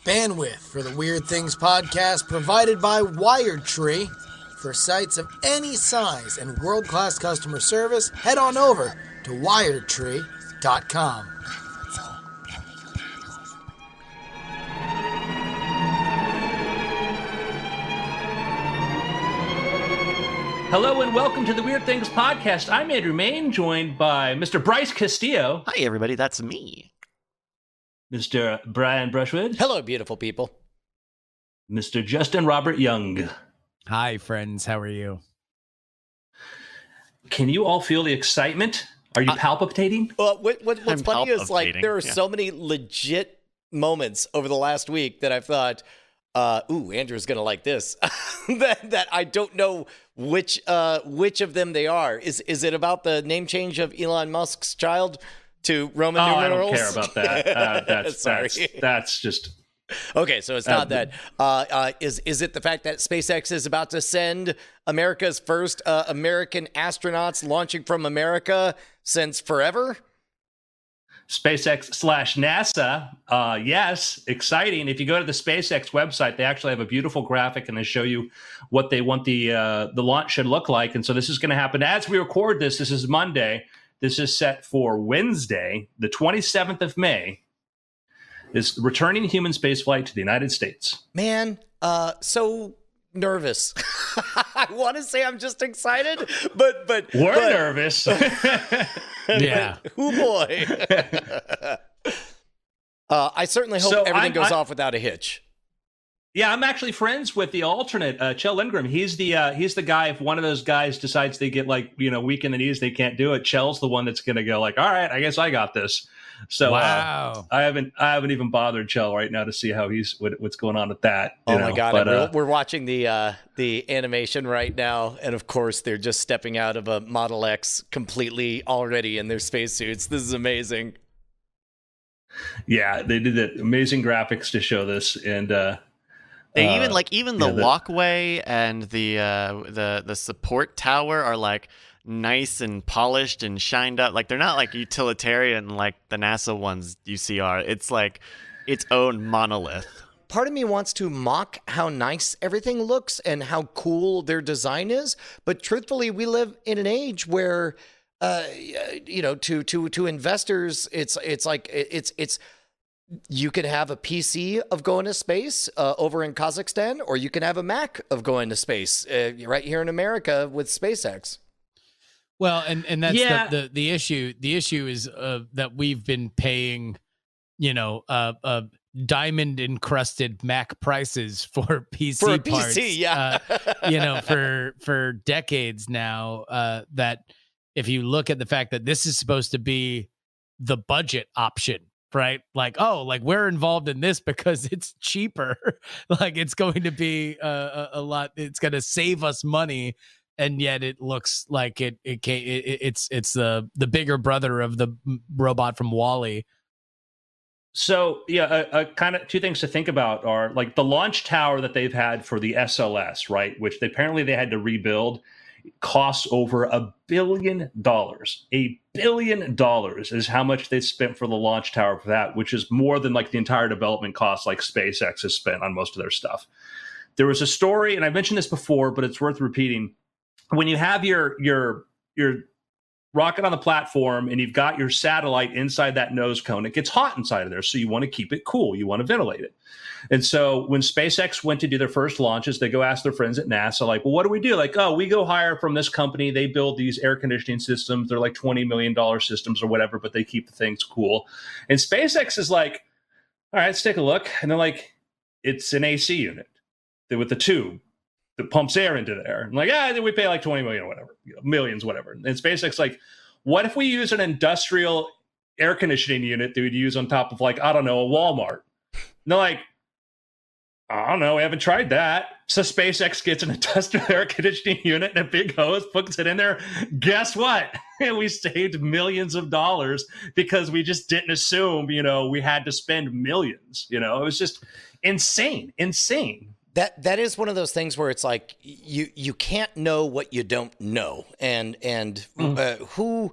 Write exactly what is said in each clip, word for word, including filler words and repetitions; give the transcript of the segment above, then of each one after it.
Bandwidth for the Weird Things podcast provided by WiredTree. For sites of any size and world-class customer service, head on over to wired tree dot com. Hello and welcome to the Weird Things podcast. I'm Andrew Main, joined by Mister Bryce Castillo. Hi, everybody. That's me. Mister Brian Brushwood. Hello, beautiful people. Mister Justin Robert Young. Hi, friends. How are you? Can you all feel the excitement? Are you uh, palpitating? Well, what, what, what's I'm funny is, like, there are yeah. so many legit moments over the last week that I've thought, uh, ooh, Andrew's going to like this, that, that I don't know which uh, which of them they are. Is is it about the name change of Elon Musk's child to Roman oh, numerals? I don't care about that. Uh, that's, Sorry. that's, that's just... Okay, so it's not uh, that. Uh, uh, is is it the fact that SpaceX is about to send America's first uh, American astronauts launching from America since forever? SpaceX slash NASA. Uh, yes, exciting. If you go to the SpaceX website, they actually have a beautiful graphic and they show you what they want the uh, the launch should look like. And so this is going to happen as we record this. This is Monday. This is set for Wednesday, the twenty-seventh of May. Is returning human spaceflight to the United States. Man, uh, so nervous. I want to say I'm just excited, but but we're but, nervous. Yeah. Oh boy. uh, I certainly hope so everything I'm, goes I'm, off without a hitch. Yeah, I'm actually friends with the alternate, uh, Kjell Lindgren. He's the uh, he's the guy. If one of those guys decides they get like you know weak in the knees, they can't do it. Kjell's the one that's going to go like, all right, I guess I got this. So wow. uh, I haven't I haven't even bothered Kjell right now to see how he's what, what's going on with that. Oh know? my god! But, we're, uh, we're watching the uh, the animation right now, and of course they're just stepping out of a Model X completely already in their spacesuits. This is amazing. Yeah, they did that amazing graphics to show this, and uh, they uh, even like even the yeah, the, walkway and the uh, the the support tower are like nice and polished and shined up. Like they're not like utilitarian like the NASA ones you see are. It's like its own monolith. Part of me wants to mock how nice everything looks and how cool their design is, but truthfully, we live in an age where, uh, you know, to to to investors, it's it's like it's it's you can have a P C of going to space uh, over in Kazakhstan, or you can have a Mac of going to space uh, right here in America with SpaceX. Well, and, and that's yeah. the, the, the issue. The issue is uh, that we've been paying, you know, uh, uh, diamond encrusted Mac prices for P C for a parts. P C, yeah. uh, you know, for for decades now. Uh, that if you look at the fact that this is supposed to be the budget option, right? Like, oh, like we're involved in this because it's cheaper. Like it's going to be uh, a, a lot. It's going to save us money. And yet it looks like it, it, it it's it's the the bigger brother of the robot from WALL-E. So yeah, uh, uh, kind of two things to think about are like the launch tower that they've had for the S L S, right? Which they, apparently they had to rebuild, costs over a billion dollars. A billion dollars is how much they spent for the launch tower for that, which is more than like the entire development cost like SpaceX has spent on most of their stuff. There was a story, and I mentioned this before, but it's worth repeating. When you have your your your rocket on the platform and you've got your satellite inside that nose cone, it gets hot inside of there. So you want to keep it cool. You want to ventilate it. And so when SpaceX went to do their first launches, they go ask their friends at NASA, like, well, what do we do? Like, oh, we go hire from this company. They build these air conditioning systems. They're like twenty million dollars systems or whatever, but they keep the things cool. And SpaceX is like, all right, let's take a look. And they're like, it's an A C unit with the tube that pumps air into there. I'm like, ah, we pay like twenty million or whatever, you know, millions, whatever. And SpaceX like, what if we use an industrial air conditioning unit that we'd use on top of like, I don't know, a Walmart? And they're like, I don't know, we haven't tried that. So SpaceX gets an industrial air conditioning unit and a big hose, puts it in there. Guess what? We saved millions of dollars because we just didn't assume, you know, we had to spend millions. You know, it was just insane, insane. That that is one of those things where it's like you you can't know what you don't know, and and mm. uh, who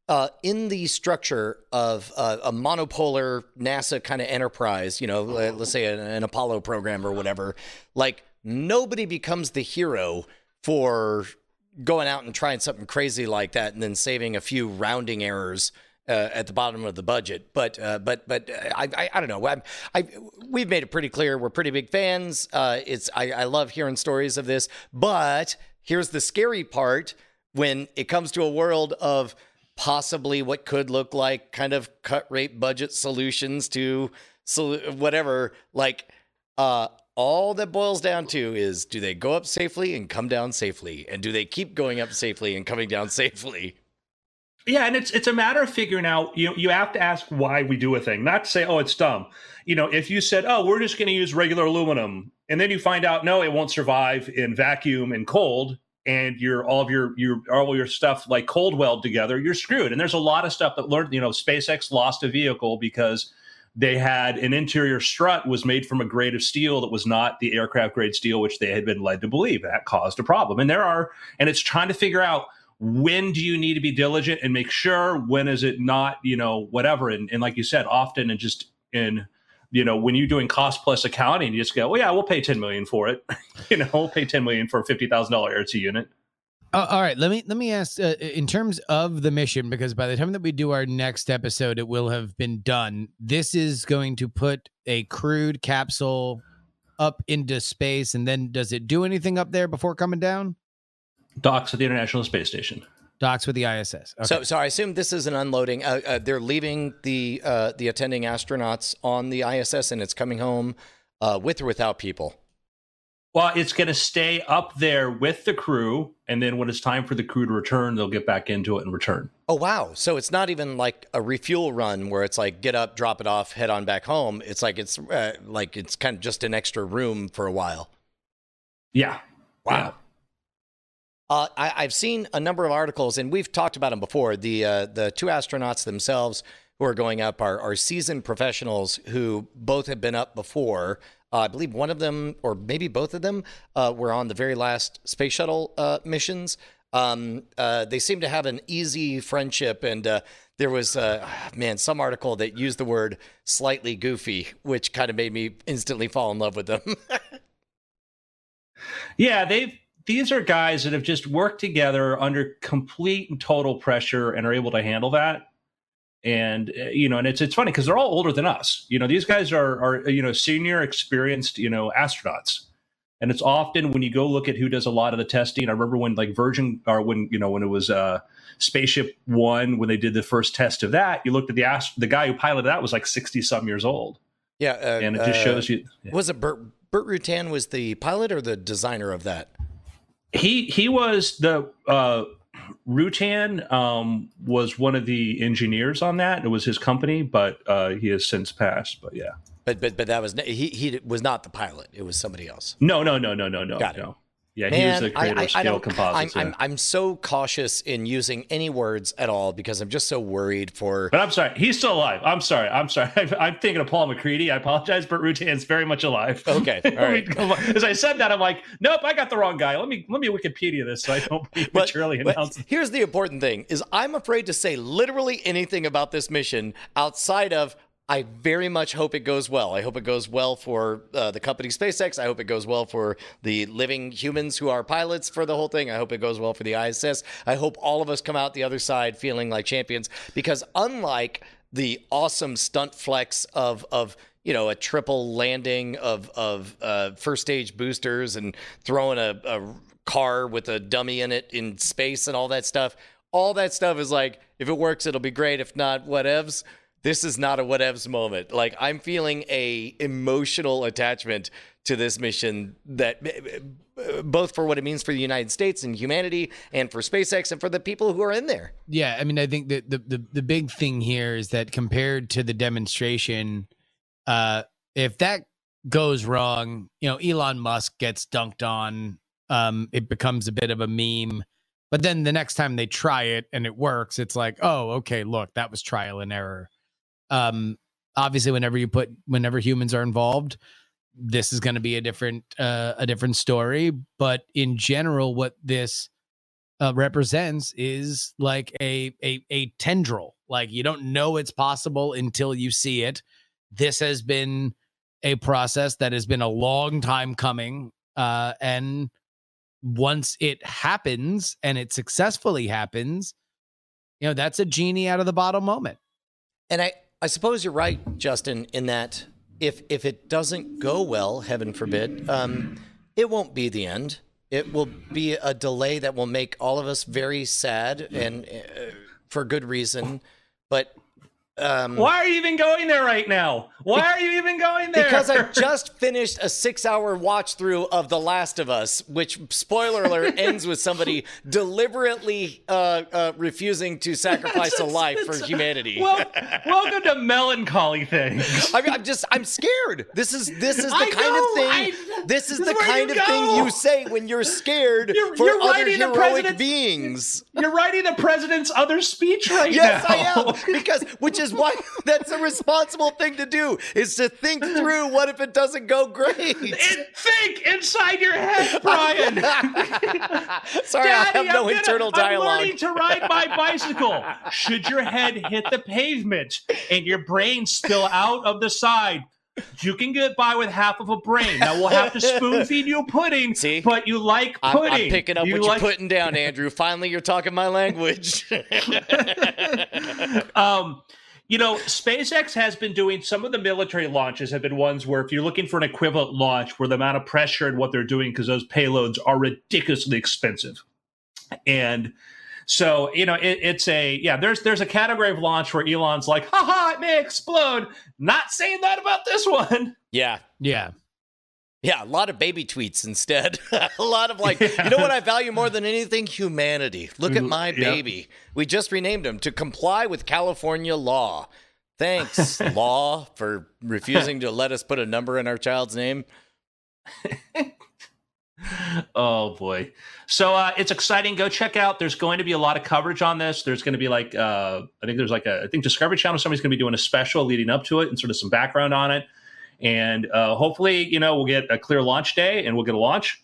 uh, in the structure of uh, a monopolar NASA kind of enterprise, you know, let's say an, an Apollo program or whatever, like nobody becomes the hero for going out and trying something crazy like that and then saving a few rounding errors uh, at the bottom of the budget. But uh, but but I, I I don't know. I, I we've made it pretty clear we're pretty big fans. Uh, it's I, I love hearing stories of this. But here's the scary part when it comes to a world of possibly what could look like kind of cut rate budget solutions to so whatever, like uh, all that boils down to is, do they go up safely and come down safely? And do they keep going up safely and coming down safely? Yeah, and it's it's a matter of figuring out, you know, you have to ask why we do a thing, not to say, oh, it's dumb. You know, if you said, oh, we're just going to use regular aluminum, and then you find out, no, it won't survive in vacuum and cold, and your all of your your all your stuff like cold weld together, you're screwed. And there's a lot of stuff that learned, you know, SpaceX lost a vehicle because they had an interior strut was made from a grade of steel that was not the aircraft grade steel, which they had been led to believe. That caused a problem. And there are, and it's trying to figure out, when do you need to be diligent and make sure, when is it not, you know, whatever. And, and like you said, often and just in, you know, when you're doing cost plus accounting, you just go, well, yeah, we'll pay ten million for it. you know, we'll pay ten million for a fifty thousand dollars air two unit. Uh, all right, let me let me ask uh, in terms of the mission, because by the time that we do our next episode, it will have been done. This is going to put a crewed capsule up into space, and then does it do anything up there before coming down? Docks at the International Space Station. Docks with the I S S. Okay. So, so I assume this is an unloading. Uh, uh, they're leaving the uh, the attending astronauts on the I S S, and it's coming home uh, with or without people. Well, it's going to stay up there with the crew, and then when it's time for the crew to return, they'll get back into it and return. Oh, wow. So it's not even like a refuel run where it's like get up, drop it off, head on back home. It's like it's uh, like it's kind of just an extra room for a while. Yeah. Wow. Yeah. Uh, I, I've seen a number of articles, and we've talked about them before. The uh, the two astronauts themselves who are going up are, are seasoned professionals who both have been up before. Uh, I believe one of them, or maybe both of them, uh, were on the very last space shuttle uh, missions. Um, uh, they seem to have an easy friendship, and uh, there was, uh, man, some article that used the word slightly goofy, which kind of made me instantly fall in love with them. Yeah, they've these are guys that have just worked together under complete and total pressure and are able to handle that. And, uh, you know, and it's it's funny because they're all older than us. You know, these guys are, are, you know, senior, experienced, you know, astronauts. And it's often when you go look at who does a lot of the testing. I remember when like Virgin or when, you know, when it was uh, Spaceship One, when they did the first test of that, you looked at the ast- the guy who piloted that was like sixty some years old. Yeah. Uh, and it just uh, shows you. Yeah. Was it Bert, Bert Rutan was the pilot or the designer of that? He he was the uh, Rutan um, was one of the engineers on that. It was his company, but uh, he has since passed. But yeah, but but but that was he he was not the pilot. It was somebody else. No, no, no, no, no, no. Got it. No. Yeah, Man, he was the creator I, I, of Scale Composites. I'm, yeah. I'm I'm so cautious in using any words at all because I'm just so worried for. But I'm sorry, he's still alive. I'm sorry, I'm sorry. I'm thinking of Paul McCready. I apologize, but Rutan's very much alive. Okay, all right. As I said that, I'm like, nope, I got the wrong guy. Let me let me Wikipedia this so I don't prematurely announce. But here's the important thing: is I'm afraid to say literally anything about this mission outside of. I very much hope it goes well. I hope it goes well for uh, the company SpaceX. I hope it goes well for the living humans who are pilots for the whole thing. I hope it goes well for the I S S. I hope all of us come out the other side feeling like champions, because unlike the awesome stunt flex of of you know a triple landing of of uh, first stage boosters and throwing a, a car with a dummy in it in space and all that stuff, all that stuff is like, if it works, it'll be great. If not, whatevs. This is not a whatevs moment. Like, I'm feeling a emotional attachment to this mission that both for what it means for the United States and humanity and for SpaceX and for the people who are in there. Yeah. I mean, I think that the, the, the big thing here is that compared to the demonstration, uh, if that goes wrong, you know, Elon Musk gets dunked on, um, it becomes a bit of a meme. But then the next time they try it and it works, it's like, oh, okay, look, that was trial and error. Um, obviously, whenever you put, whenever humans are involved, this is going to be a different, uh, a different story. But in general, what this uh, represents is like a, a a tendril. Like you don't know it's possible until you see it. This has been a process that has been a long time coming, uh, and once it happens and it successfully happens, you know, that's a genie out of the bottle moment. And I, I suppose you're right, Justin, in that if if it doesn't go well, heaven forbid, um, it won't be the end. It will be a delay that will make all of us very sad, and uh, for good reason. But um, why are you even going there right now? Why are you even going there? Because I just finished a six-hour watch through of The Last of Us, which, spoiler alert, ends with somebody deliberately uh, uh, refusing to sacrifice a life for humanity. Well, welcome to melancholy things. I mean, I'm just, I'm scared. This is this is the I kind know, of thing. I- this is this the is where kind you of go. thing you say when you're scared You're- for you're other writing the heroic president's- beings. You're writing the president's other speech right Yes, now. I am. Because, which is why that's a responsible thing to do, is to think through what if it doesn't go great. And think inside your head, Brian. Sorry, Daddy, I have no I'm gonna- internal I'm dialogue. learning to ride my bicycle. Should your head hit the pavement and your brain spill out of the side, you can get by with half of a brain. Now we'll have to spoon feed you pudding. See? But you like I'm, pudding. I'm picking up you what like- you're putting down, Andrew. Finally, you're talking my language. um, you know, SpaceX has been doing some of the military launches have been ones where if you're looking for an equivalent launch where the amount of pressure and what they're doing because those payloads are ridiculously expensive. And so, you know, it, it's a, yeah, there's there's a category of launch where Elon's like, haha, it may explode. Not saying that about this one. Yeah. Yeah. Yeah, a lot of baby tweets instead. A lot of like, you know what I value more than anything? Humanity. Look at my Yep. baby. We just renamed him to comply with California law. Thanks, law, for refusing to let us put a number in our child's name. Oh boy. So uh, it's exciting. Go check out. There's going to be a lot of coverage on this. There's going to be like, uh, I think there's like a, I think Discovery Channel, somebody's going to be doing a special leading up to it and sort of some background on it. And uh, hopefully, you know, we'll get a clear launch day and we'll get a launch.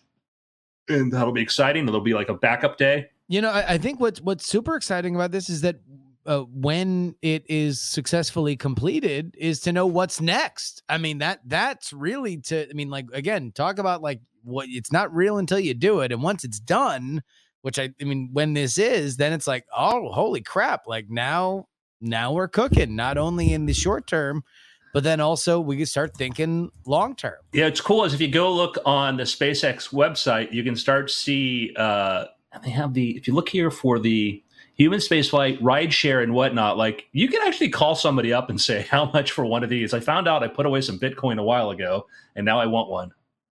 And that'll be exciting. There'll be like a backup day. You know, I, I think what's what's super exciting about this is that uh, when it is successfully completed, is to know what's next. I mean, that that's really to. I mean, like again, talk about like what it's not real until you do it, and once it's done, which I, I mean, when this is, then it's like, oh, holy crap! Like now, now we're cooking. Not only in the short term, but then also we can start thinking long term. Yeah, it's cool. Is if you go look on the SpaceX website, you can start to see. Uh, they have the. If you look here for the human spaceflight, ride share, and whatnot, like you can actually call somebody up and say how much for one of these. I found out I put away some Bitcoin a while ago, and now I want one.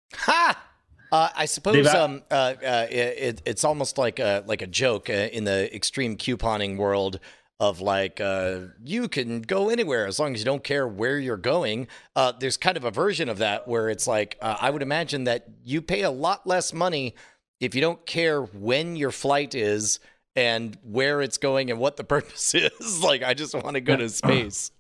Ha! Uh, I suppose They've- um, uh, uh, it, it's almost like a like a joke uh, in the extreme couponing world of like uh, you can go anywhere as long as you don't care where you're going. Uh, there's kind of a version of that where it's like uh, I would imagine that you pay a lot less money if you don't care when your flight is and where it's going and what the purpose is. Like I just want to go to space.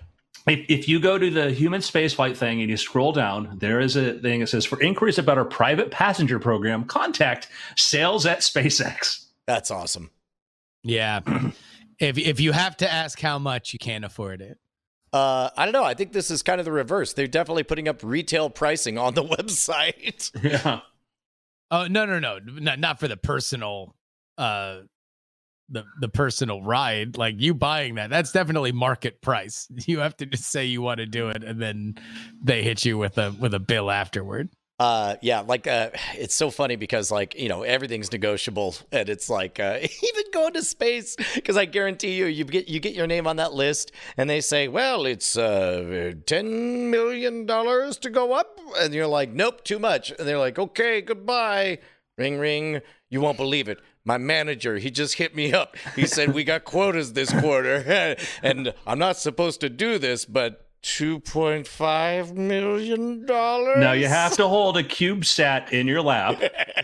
If, if you go to the human spaceflight thing and you scroll down, there is a thing that says, for inquiries about our private passenger program, contact sales at SpaceX. That's awesome. Yeah. If if you have to ask how much, you can't afford it. Uh, I don't know. I think this is kind of the reverse. They're definitely putting up retail pricing on the website. Yeah. Oh no no no not not for the personal uh the the personal ride. Like you buying that, that's definitely market price. You have to just say you want to do it, and then they hit you with a with a bill afterward. Uh, yeah, like uh, it's so funny because like you know everything's negotiable, and it's like uh, even going to space because I guarantee you you get you get your name on that list, and they say, well, it's uh, ten million dollars to go up, and you're like, nope, too much, and they're like, okay, goodbye, ring ring, you won't believe it. My manager, he just hit me up. He said, we got quotas this quarter, and I'm not supposed to do this, but two point five million dollars? Now you have to hold a CubeSat in your lap.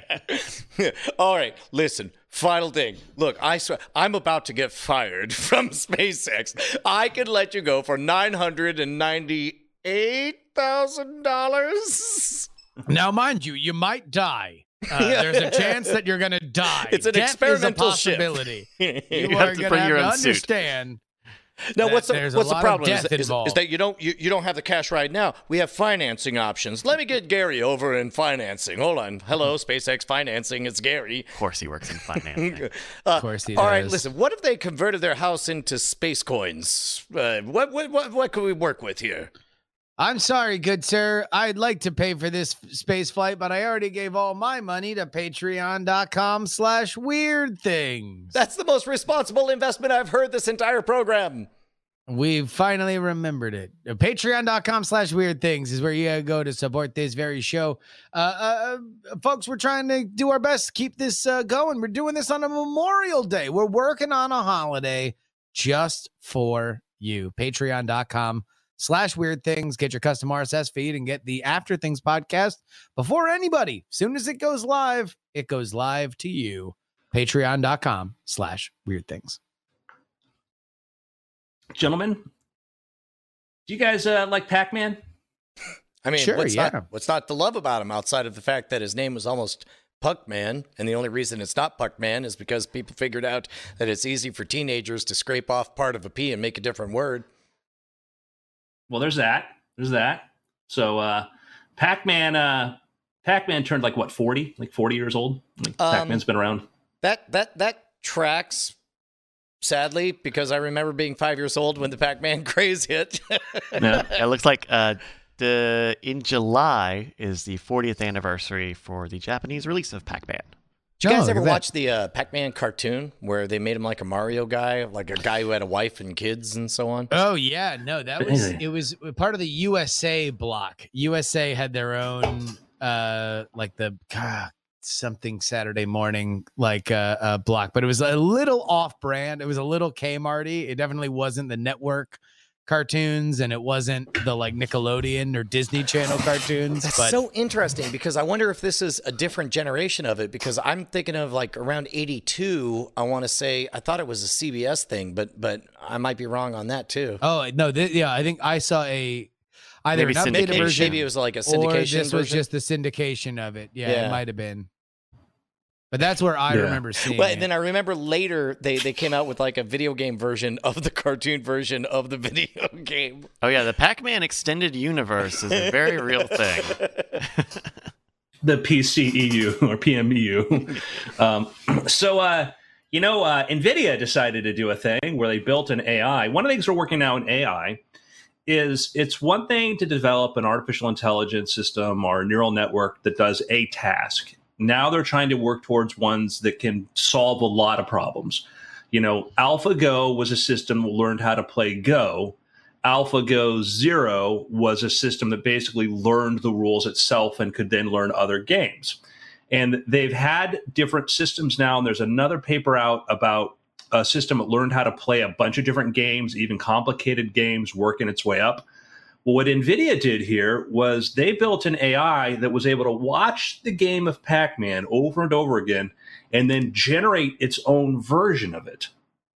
All right, listen, final thing. Look, I swear, I'm about to get fired from SpaceX. I could let you go for nine hundred ninety-eight thousand dollars. Now, mind you, you might die. Uh, there's a chance that you're going to die. It's an Death experimental is a possibility. You You, have are to going bring to your have own to suit. understand. No, that what's the there's a what's the lot of problem? Is, death is, is involved. that you don't you, you don't have the cash right now. We have financing options. Let me get Gary over in financing. Hold on. Hello, SpaceX financing. It's Gary. Of course, he works in finance. Uh, Of course he all right, does. listen. What if they converted their house into space coins? Uh, what what what what can we work with here? I'm sorry, good sir. I'd like to pay for this f- space flight, but I already gave all my money to patreon.com slash weird things. That's the most responsible investment I've heard this entire program. We've finally remembered it. Uh, Patreon.com slash weird things is where you gotta go to support this very show. Uh, uh, uh, folks, we're trying to do our best to keep this uh, going. We're doing this on a Memorial Day. We're working on a holiday just for you. Patreon.com slash weird things. Get your custom R S S feed and get the After Things podcast before anybody. Soon as it goes live, it goes live to you. Patreon.com slash weird things. Gentlemen, do you guys uh, like Pac-Man? I mean, Sure, what's yeah. not what's not to love about him outside of the fact that his name was almost Puckman, and the only reason it's not Puckman is because people figured out that it's easy for teenagers to scrape off part of a P and make a different word. Well, there's that. There's that. So uh, Pac-Man, uh, Pac-Man turned like what, forty? Like forty years old? Like Um, Pac-Man's been around. That that that tracks. Sadly, because I remember being five years old when the Pac-Man craze hit. Yeah. It looks like uh, the in July is the fortieth anniversary for the Japanese release of Pac-Man. Did you guys Oh, ever look at that. watch the uh, Pac-Man cartoon where they made him like a Mario guy, like a guy who had a wife and kids and so on? Oh yeah, no, that was Really? it was part of the U S A block. U S A had their own uh like the God, something Saturday morning like uh, uh block, but it was a little off brand. It was a little Kmarty. It definitely wasn't the network cartoons and it wasn't the like Nickelodeon or Disney Channel cartoons. That's but so interesting because I wonder if this is a different generation of it because I'm thinking of like around eighty-two. I want to say I thought it was a C B S thing, but but I might be wrong on that too. oh no, th- yeah, I think I saw a either Maybe an updated syndication. version Maybe it was like a or syndication this was version. just the syndication of it. Yeah, Yeah. it might have been. But that's where I Yeah. remember seeing Well, it. and then I remember later they, they came out with like a video game version of the cartoon version of the video game. Oh yeah, the Pac-Man extended universe is a very real thing. The P C E U or P M E U. um, so, uh, you know, uh, NVIDIA decided to do a thing where they built an A I. One of the things we're working now in A I is it's one thing to develop an artificial intelligence system or a neural network that does a task. Now they're trying to work towards ones that can solve a lot of problems. You know, AlphaGo was a system that learned how to play Go. AlphaGo Zero was a system that basically learned the rules itself and could then learn other games. And they've had different systems now, and there's another paper out about a system that learned how to play a bunch of different games, even complicated games, working its way up. Well, what NVIDIA did here was they built an A I that was able to watch the game of Pac-Man over and over again and then generate its own version of it.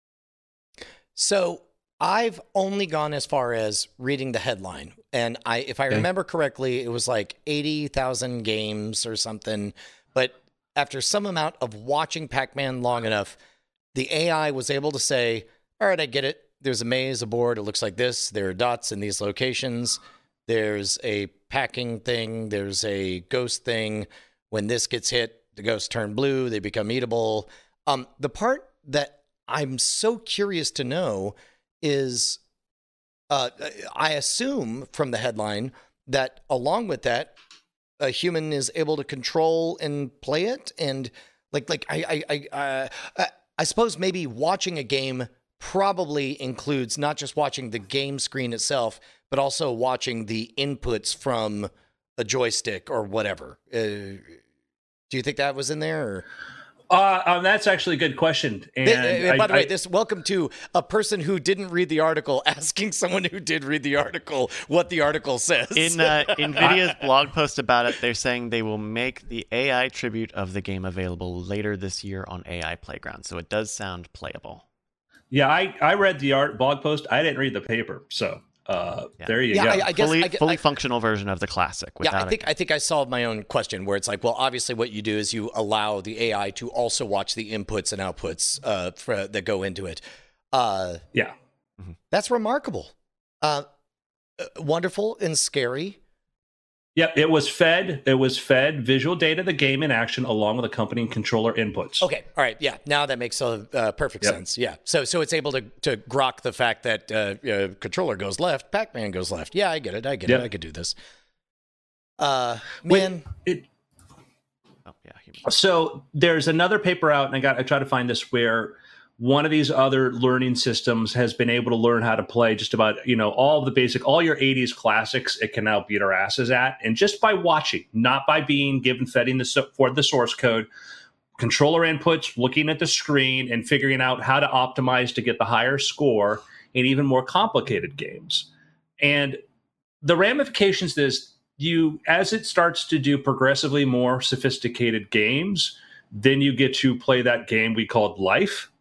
So I've only gone as far as reading the headline. And I, if I Okay. remember correctly, it was like eighty thousand games or something. But after some amount of watching Pac-Man long enough, the A I was able to say, all right, I get it. There's a maze, a board. It looks like this. There are dots in these locations. There's a packing thing. There's a ghost thing. When this gets hit, the ghosts turn blue. They become eatable. Um, the part that I'm so curious to know is, uh, I assume from the headline that along with that, a human is able to control and play it. And like, like I, I, I, uh, I, I suppose maybe watching a game probably includes not just watching the game screen itself, but also watching the inputs from a joystick or whatever. Uh, do you think that was in there? Or? Uh, um, that's actually a good question. And Th- uh, by I- the way, I- this welcome to a person who didn't read the article asking someone who did read the article what the article says. In uh, NVIDIA's blog post about it, they're saying they will make the A I tribute of the game available later this year on A I Playground. So it does sound playable. Yeah, I, I read the art blog post. I didn't read the paper. So Uh, Yeah. There you Yeah, go. I, I guess fully I, gue- fully I- functional version of the classic. Yeah, Without I think I think I solved my own question where it's like, well, obviously what you do is you allow the A I to also watch the inputs and outputs uh, for, that go into it. Uh, yeah. that's remarkable. Uh, uh, wonderful and scary. Yep, it was fed. It was fed visual data, of the game in action, along with accompanying controller inputs. Okay, all right, yeah. Now that makes uh, uh, perfect Yep. sense. Yeah, so so it's able to to grok the fact that uh, uh, controller goes left, Pac-Man goes left. Yeah, I get it. I get Yep. it. I could do this. Uh, Wait, man, it, Oh yeah. He- so there's another paper out, and I got I tried to find this where one of these other learning systems has been able to learn how to play just about, you know, all the basic, all your eighties classics. It can now beat our asses at, and just by watching, not by being given fetting the so- for the source code, controller inputs, looking at the screen, and figuring out how to optimize to get the higher score in even more complicated games. And the ramifications is you, as it starts to do progressively more sophisticated games, then you get to play that game we called life.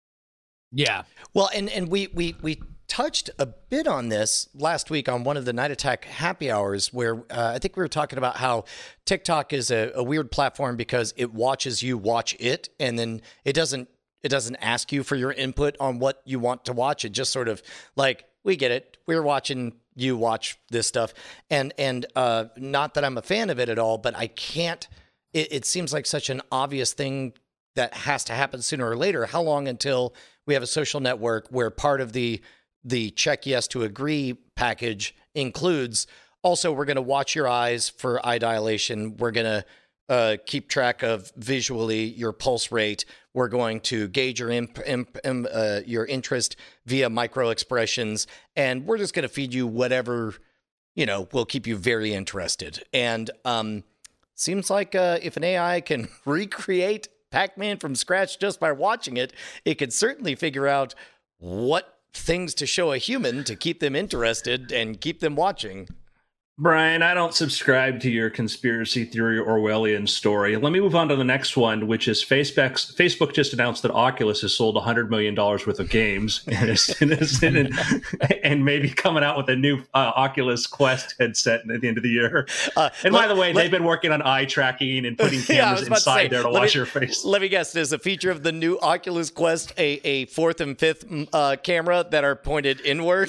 Yeah. well, and and we we we touched a bit on this last week on one of the Night Attack happy hours, where uh, I think we were talking about how TikTok is a, a weird platform because it watches you watch it, and then it doesn't it doesn't ask you for your input on what you want to watch. It just sort of like, we get it, we're watching you watch this stuff, and and uh, not that I'm a fan of it at all, but I can't. It, it seems like such an obvious thing that has to happen sooner or later. How long until we have a social network where part of the the check yes to agree package includes also, we're going to watch your eyes for eye dilation. We're going to uh, keep track of visually your pulse rate. We're going to gauge your imp, imp, imp, uh, your interest via micro expressions, and we're just going to feed you whatever, you know, will keep you very interested. And um, seems like uh, if an A I can recreate Pac-Man from scratch just by watching it, it could certainly figure out what things to show a human to keep them interested and keep them watching. Brian, I don't subscribe to your conspiracy theory Orwellian story. Let me move on to the next one, which is Facebook's, Facebook just announced that Oculus has sold one hundred million dollars worth of games and, is, and, is, and, and maybe coming out with a new uh, Oculus Quest headset at the end of the year. Uh, and let- by the way, let- they've been working on eye tracking and putting Yeah, I was cameras about to inside say, there to let watch me- your face. Let me guess, there's a feature of the new Oculus Quest, a, a fourth and fifth uh, camera that are pointed inward.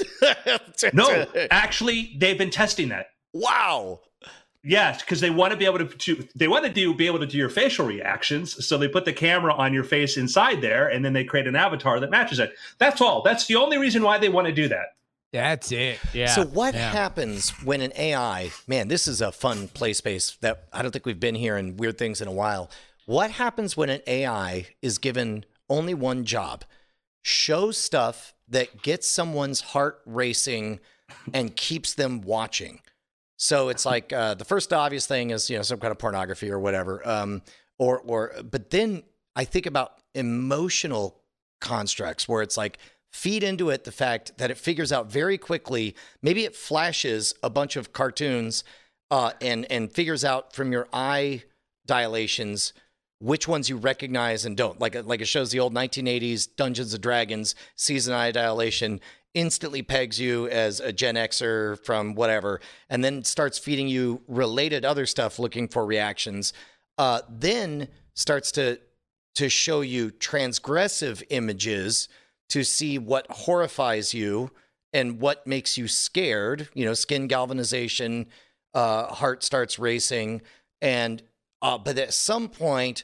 No, actually, they've been testing that. Wow. Yes, because they want to be able to, to they want to do be able to do your facial reactions. So they put the camera on your face inside there, and then they create an avatar that matches it. That's all. That's the only reason why they want to do that. That's it. Yeah. So what yeah. happens when an A I, man, this is a fun play space that I don't think we've been here in Weird Things in a while. What happens when an A I is given only one job? Show stuff that gets someone's heart racing and keeps them watching. So it's like uh, the first obvious thing is, you know, some kind of pornography or whatever. Um, or, or, but then I think about emotional constructs where it's like, feed into it the fact that it figures out very quickly. Maybe it flashes a bunch of cartoons uh, and and figures out from your eye dilations which ones you recognize and don't. Like like it shows the old nineteen eighties Dungeons and Dragons season eye dilation, instantly pegs you as a Gen Xer from whatever, and then starts feeding you related other stuff looking for reactions. Uh, then starts to to show you transgressive images to see what horrifies you and what makes you scared. You know, skin galvanization, uh, heart starts racing, and uh, but at some point,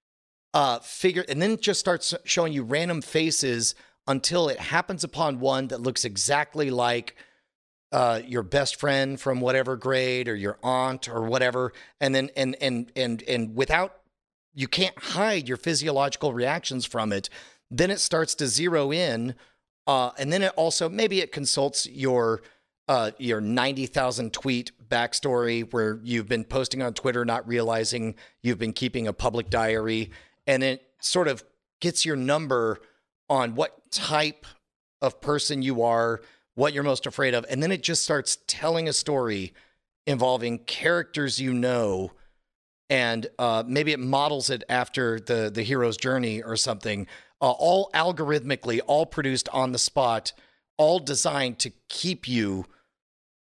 uh, figure, and then it just starts showing you random faces until it happens upon one that looks exactly like uh, your best friend from whatever grade or your aunt or whatever, and then and and and and without, you can't hide your physiological reactions from it. Then it starts to zero in, uh, and then it also, maybe it consults your uh, your ninety thousand tweet backstory where you've been posting on Twitter, not realizing you've been keeping a public diary, and it sort of gets your number on what type of person you are, what you're most afraid of, and then it just starts telling a story involving characters you know, and uh, maybe it models it after the the hero's journey or something. Uh, all algorithmically, all produced on the spot, all designed to keep you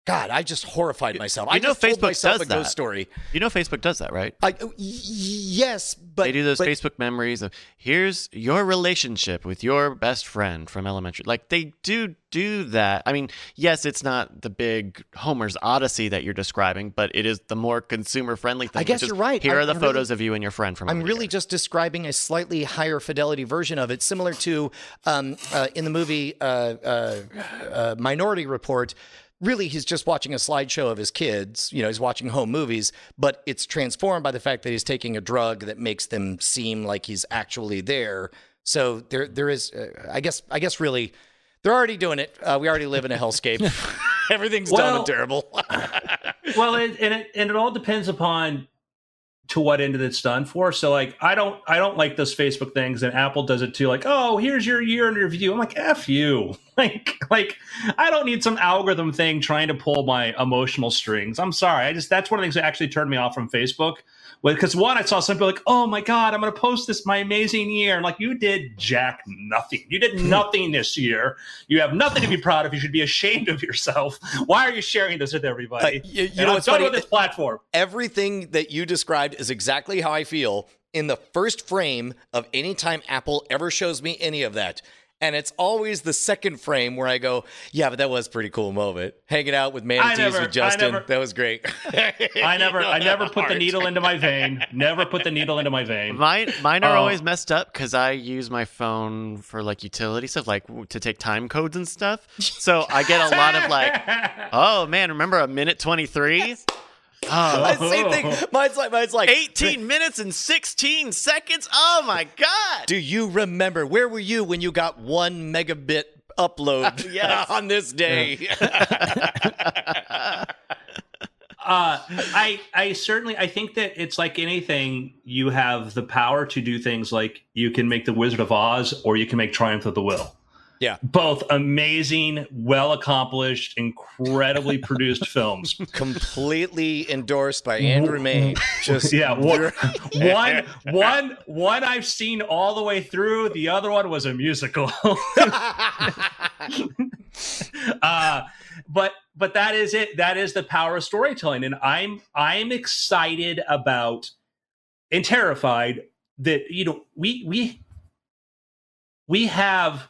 God, I just horrified myself. You I know just told Facebook myself does a ghost that. story. You know Facebook does that, right? I, y- yes, but They do those but, Facebook memories of here's your relationship with your best friend from elementary. Like they do do that. I mean, yes, it's not the big Homer's Odyssey that you're describing, but it is the more consumer friendly thing. I guess which is, you're right. Here I'm- are the I'm really- photos of you and your friend from. I'm over really here. just describing a slightly higher fidelity version of it, similar to um, uh, in the movie uh, uh, uh, Minority Report. Really, he's just watching a slideshow of his kids. You know, he's watching home movies, but it's transformed by the fact that he's taking a drug that makes them seem like he's actually there. So there, there is, uh, I guess, I guess, really, they're already doing it. Uh, we already live in a hellscape. Everything's dumb Well- and terrible. Well, it, and it and it all depends upon to what end it's done for. So like I don't I don't like those Facebook things, and Apple does it too. Like, oh, here's your year in review. I'm like, F you. Like like I don't need some algorithm thing trying to pull my emotional strings. I'm sorry. I just that's one of the things that actually turned me off from Facebook. Because one, I saw some people like, oh my God, I'm going to post this my amazing year. And like, you did jack nothing. You did nothing this year. You have nothing to be proud of. You should be ashamed of yourself. Why are you sharing this with everybody? Uh, you- you And know I'm what's done funny? with this platform. Everything that you described is exactly how I feel in the first frame of any time Apple ever shows me any of that. And it's always the second frame where I go, yeah, but that was a pretty cool moment. Hanging out with manatees never- with Justin. I never- that was great. I never, I never put the needle into my vein. Never put the needle into my vein. Mine, mine are Oh. always messed up because I use my phone for like utility stuff, like w- to take time codes and stuff. So I get a lot of like, oh man, remember a minute twenty-three? Oh, Same thing. Mine's like, mine's like eighteen minutes and sixteen seconds. Oh my God. Do you remember, where were you when you got one megabit upload Yes. on this day? Uh, I I certainly I think that it's like anything. You have the power to do things like you can make the Wizard of Oz or you can make Triumph of the Will. Yeah. Both amazing, well accomplished, incredibly produced films. Completely endorsed by Andrew May. Just Yeah, one, one, one, one I've seen all the way through. The other one was a musical. uh, but but that is it. That is the power of storytelling, and I'm I'm excited about and terrified that you know we we we have.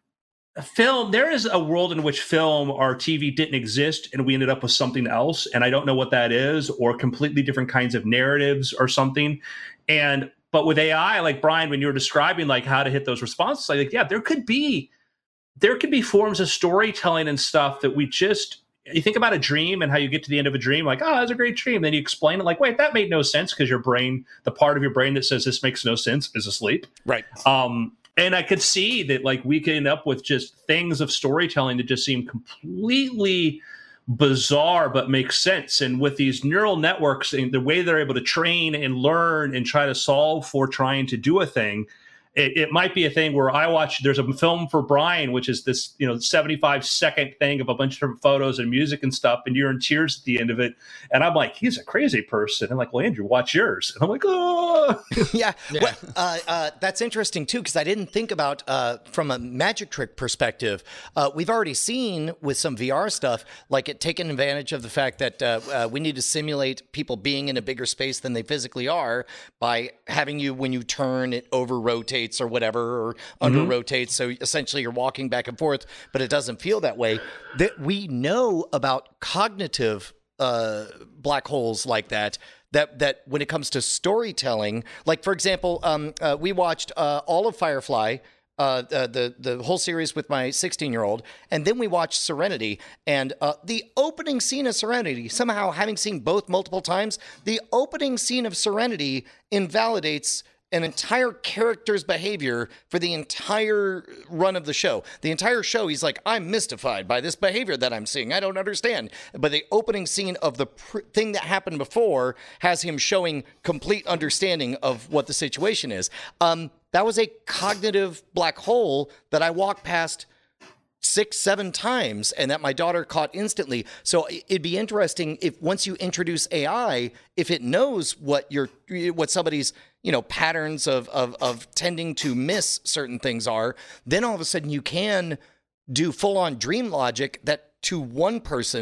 Film, there is a world in which film or T V didn't exist and we ended up with something else. And I don't know what that is, or completely different kinds of narratives or something. And, but with A I, like Brian, when you were describing like how to hit those responses, like, yeah, there could be, there could be forms of storytelling and stuff that we just, you think about a dream and how you get to the end of a dream, like, oh, that's a great dream. Then you explain it like, wait, that made no sense because your brain, the part of your brain that says this makes no sense is asleep. right. Um, And I could see that, like, we could end up with just things of storytelling that just seem completely bizarre but make sense. And with these neural networks and the way they're able to train and learn and try to solve for trying to do a thing, it, it might be a thing where I watch, there's a film for Brian, which is this, you know, seventy-five second thing of a bunch of different photos and music and stuff. And you're in tears at the end of it. And I'm like, he's a crazy person. And I'm like, well, Andrew, watch yours. And I'm like, oh. yeah, Well, uh, uh, that's interesting too, because I didn't think about uh, from a magic trick perspective. Uh, we've already seen with some V R stuff, like it taking advantage of the fact that uh, uh, we need to simulate people being in a bigger space than they physically are by having you, when you turn, it over rotates or whatever, or under rotates. So essentially, you're walking back and forth, but it doesn't feel that way. That we know about cognitive uh, black holes like that. That that when it comes to storytelling, like for example, um, uh, we watched uh, all of Firefly, uh, uh, the the whole series with my sixteen year old, and then we watched Serenity, and uh, the opening scene of Serenity. Somehow, having seen both multiple times, the opening scene of Serenity invalidates an entire character's behavior for the entire run of the show. The entire show, he's like, I'm mystified by this behavior that I'm seeing. I don't understand. But the opening scene of the pr- thing that happened before has him showing complete understanding of what the situation is. Um, that was a cognitive black hole that I walked past six, seven times, and that my daughter caught instantly. So it'd be interesting if once you introduce A I, if it knows what your what somebody's you know patterns of of of tending to miss certain things are, then all of a sudden you can do full on dream logic that to one person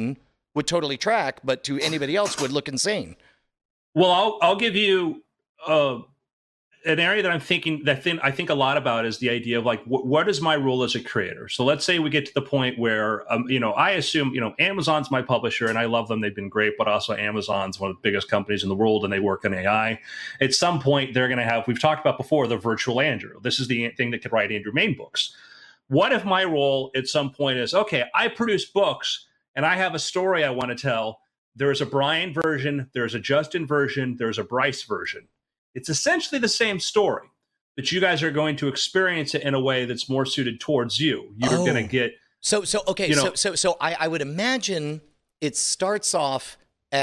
would totally track, but to anybody else would look insane. Well, I'll I'll give you uh, an area that I'm thinking that thing I think a lot about is the idea of like wh- what is my role as a creator. So let's say we get to the point where um, you know I assume you know Amazon's my publisher and I love them, they've been great, but also Amazon's one of the biggest companies in the world and they work in A I. At some point they're going to have, we've talked about before, the virtual Andrew. This is the thing that could write Andrew Mayne books. What if my role at some point is, okay, I produce books and I have a story I want to tell. There's a Brian version, there's a Justin version, there's a Bryce version. It's essentially the same story, but you guys are going to experience it in a way that's more suited towards you. You're Oh. going to get So, so okay, You know- so so so I, I would imagine it starts off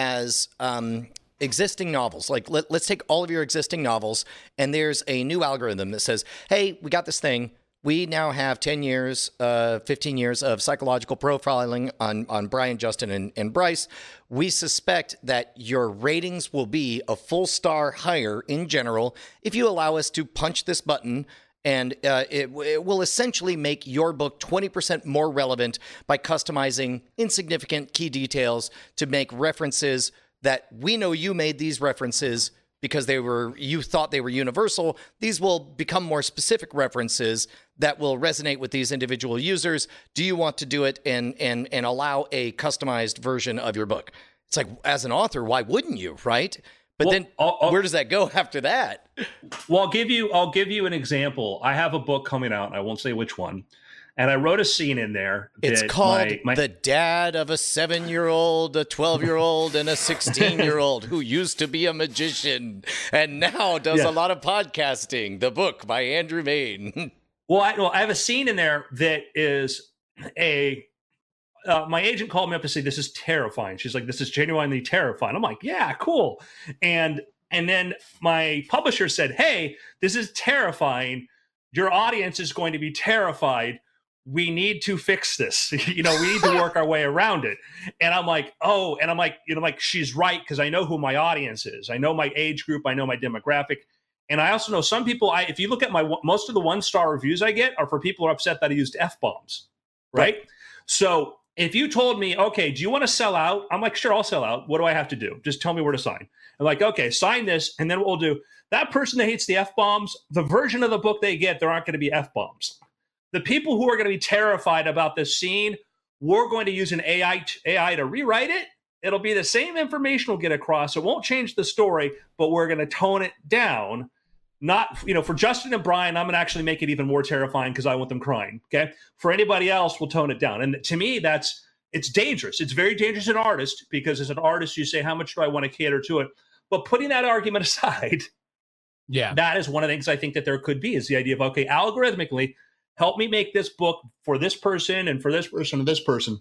as um, existing novels. Like, let, let's take all of your existing novels, and there's a new algorithm that says, "Hey, we got this thing. We now have ten years, uh, fifteen years of psychological profiling on, on Brian, Justin, and, and Bryce. We suspect that your ratings will be a full star higher in general if you allow us to punch this button, and uh, it, it will essentially make your book twenty percent more relevant by customizing insignificant key details to make references that we know you made these references because they were, you thought they were universal. These will become more specific references that will resonate with these individual users. Do you want to do it and and and allow a customized version of your book?" It's like, as an author, why wouldn't you, right? But Well, then I'll- I'll- where does that go after that? Well, I'll give you I'll give you an example. I have a book coming out, and I won't say which one. And I wrote a scene in there. It's that called my, my, The Dad of a Seven-Year-Old, a twelve-Year-Old, and a sixteen-Year-Old who used to be a magician and now does Yeah. a lot of podcasting. The book by Andrew Mayne. Well, I, well, I have a scene in there that is a. Uh, my agent called me up to say, "This is terrifying." She's like, "This is genuinely terrifying." I'm like, "Yeah, cool." And and then my publisher said, "Hey, this is terrifying. Your audience is going to be terrified. We need to fix this. you know, we need to work our way around it." And I'm like, "Oh," and I'm like, you know, like she's right because I know who my audience is. I know my age group. I know my demographic. And I also know some people, I if you look at my, most of the one-star reviews I get are for people who are upset that I used F-bombs, right? right? So if you told me, okay, do you want to sell out? I'm like, sure, I'll sell out. What do I have to do? Just tell me where to sign. I'm like, okay, sign this. And then what we'll do, that person that hates the F-bombs, the version of the book they get, there aren't going to be F-bombs. The people who are going to be terrified about this scene, we're going to use an A I, A I to rewrite it. It'll be the same information we'll get across. It won't change the story, but we're going to tone it down. Not, you know, for Justin and Brian, I'm going to actually make it even more terrifying because I want them crying. Okay. For anybody else, we'll tone it down. And to me, that's, it's dangerous. It's very dangerous as an artist because as an artist, you say, how much do I want to cater to it? But putting that argument aside, Yeah. that is one of the things I think that there could be is the idea of, okay, algorithmically, help me make this book for this person and for this person and this person.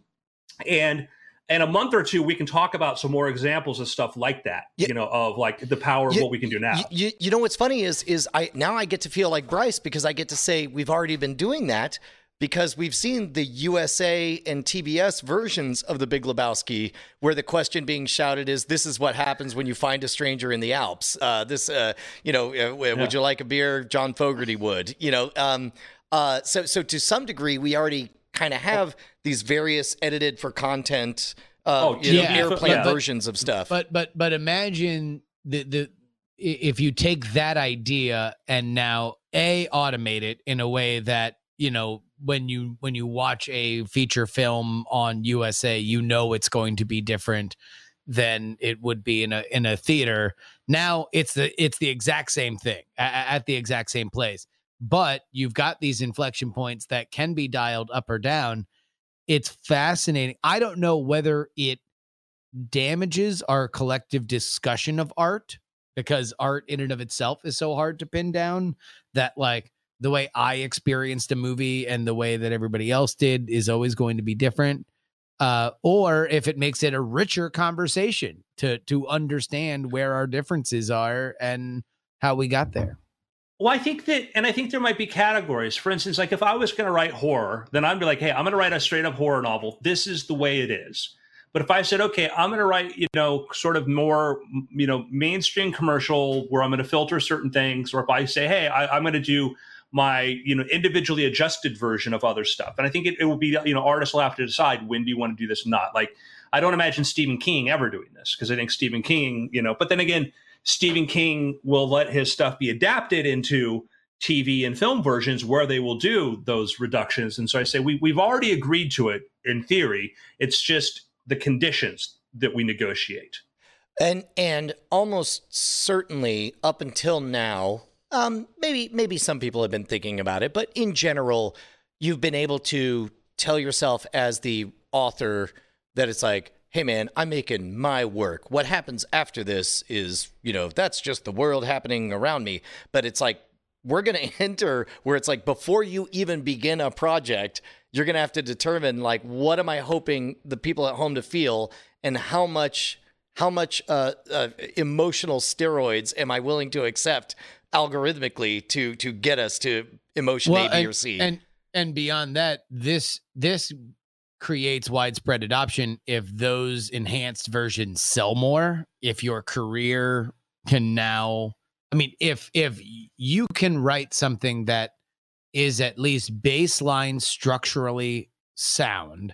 And in a month or two, we can talk about some more examples of stuff like that, Yeah. you know, of like the power of You- what we can do now. You, you, you know what's funny is is I now I get to feel like Bryce because I get to say we've already been doing that because we've seen the U S A and T B S versions of The Big Lebowski where the question being shouted is, "This is what happens when you find a stranger in the Alps." Uh, this, uh, you know, uh, w- would you like a beer? John Fogerty would. You know, um, uh, so so to some degree we already kind of have these various edited for content. Uh, Oh, you know, yeah. airplane Yeah. versions of stuff. But but but imagine the the i- if you take that idea and now a automate it in a way that, you know, when you when you watch a feature film on U S A, you know it's going to be different than it would be in a in a theater. Now it's the it's the exact same thing a- a- at the exact same place, but you've got these inflection points that can be dialed up or down. It's fascinating. I don't know whether it damages our collective discussion of art because art in and of itself is so hard to pin down that like the way I experienced a movie and the way that everybody else did is always going to be different. Uh, or if it makes it a richer conversation to to understand where our differences are and how we got there. Well, I think that, and I think there might be categories. For instance, like if I was going to write horror, then I'd be like, hey, I'm going to write a straight up horror novel. This is the way it is. But if I said, okay, I'm going to write, you know, sort of more, you know, mainstream commercial where I'm going to filter certain things, or if I say, hey, I, I'm going to do my, you know, individually adjusted version of other stuff. And I think it, it will be, you know, artists will have to decide when do you want to do this or not. Like I don't imagine Stephen King ever doing this, because I think Stephen King, you know, but then again, Stephen King will let his stuff be adapted into T V and film versions where they will do those reductions. And so I say we, we've already agreed to it in theory. It's just the conditions that we negotiate. And and almost certainly up until now, um, maybe maybe some people have been thinking about it, but in general, you've been able to tell yourself as the author that it's like, hey man, I'm making my work. What happens after this is, you know, that's just the world happening around me. But it's like, we're going to enter where it's like, before you even begin a project, you're going to have to determine, like, what am I hoping the people at home to feel, and how much how much uh, uh, emotional steroids am I willing to accept algorithmically to to get us to emotion well, A, B, and, or C. And and beyond that, this this creates widespread adoption if those enhanced versions sell more. If your career can now, I mean, if if you can write something that is at least baseline structurally sound,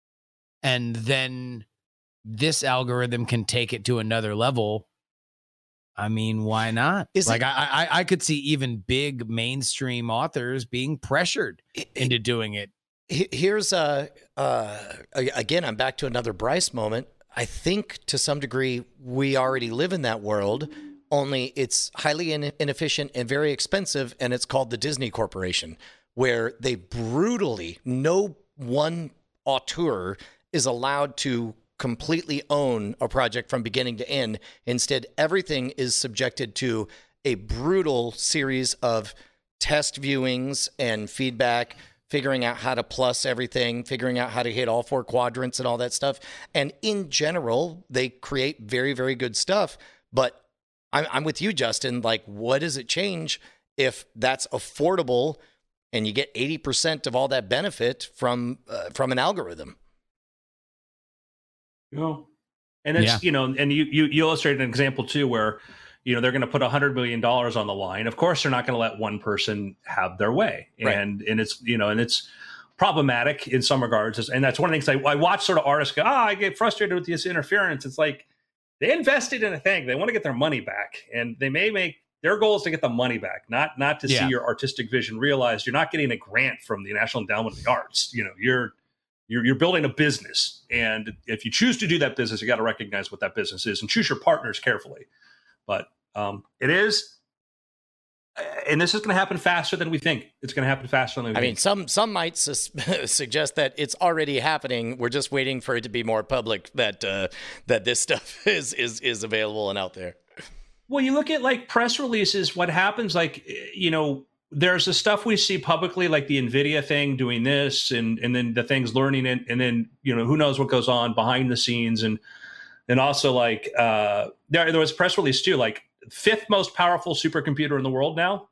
and then this algorithm can take it to another level, I mean, why not? Is like it, I, I I could see even big mainstream authors being pressured it, into doing it. Here's uh uh again, I'm back to another Bryce moment. I think to some degree we already live in that world, only it's highly in- inefficient and very expensive, and it's called the Disney Corporation, where they brutally, no one auteur is allowed to completely own a project from beginning to end. Instead, everything is subjected to a brutal series of test viewings and feedback, figuring out how to plus everything, figuring out how to hit all four quadrants and all that stuff. And in general, they create very, very good stuff. But I'm, I'm with you, Justin. Like, what does it change if that's affordable and you get eighty percent of all that benefit from uh, from an algorithm? You know, and it's, Yeah. you know, and you, you, you illustrated an example too, where, you know, they're going to put a hundred million dollars on the line. Of course, they're not going to let one person have their way. Right. And, and it's, you know, and it's problematic in some regards. And that's one of the things I, I watch sort of artists go, oh, I get frustrated with this interference. It's like, they invested in a thing. They want to get their money back, and they may make their goal is to get the money back, not, not to Yeah. see your artistic vision realized. You're not getting a grant from the National Endowment of the Arts. You know, you're, You're, you're building a business, and if you choose to do that business, you got to recognize what that business is and choose your partners carefully. But um, it is, and this is going to happen faster than we think. It's going to happen faster than we I think. mean, some some might sus- suggest that it's already happening. We're just waiting for it to be more public that uh, that this stuff is is is available and out there. Well, you look at like press releases, what happens, like, you know, there's the stuff we see publicly, like the NVIDIA thing doing this, and and then the things learning it, and then, you know, who knows what goes on behind the scenes. And and also like uh, there, there was a press release too, like fifth most powerful supercomputer in the world now.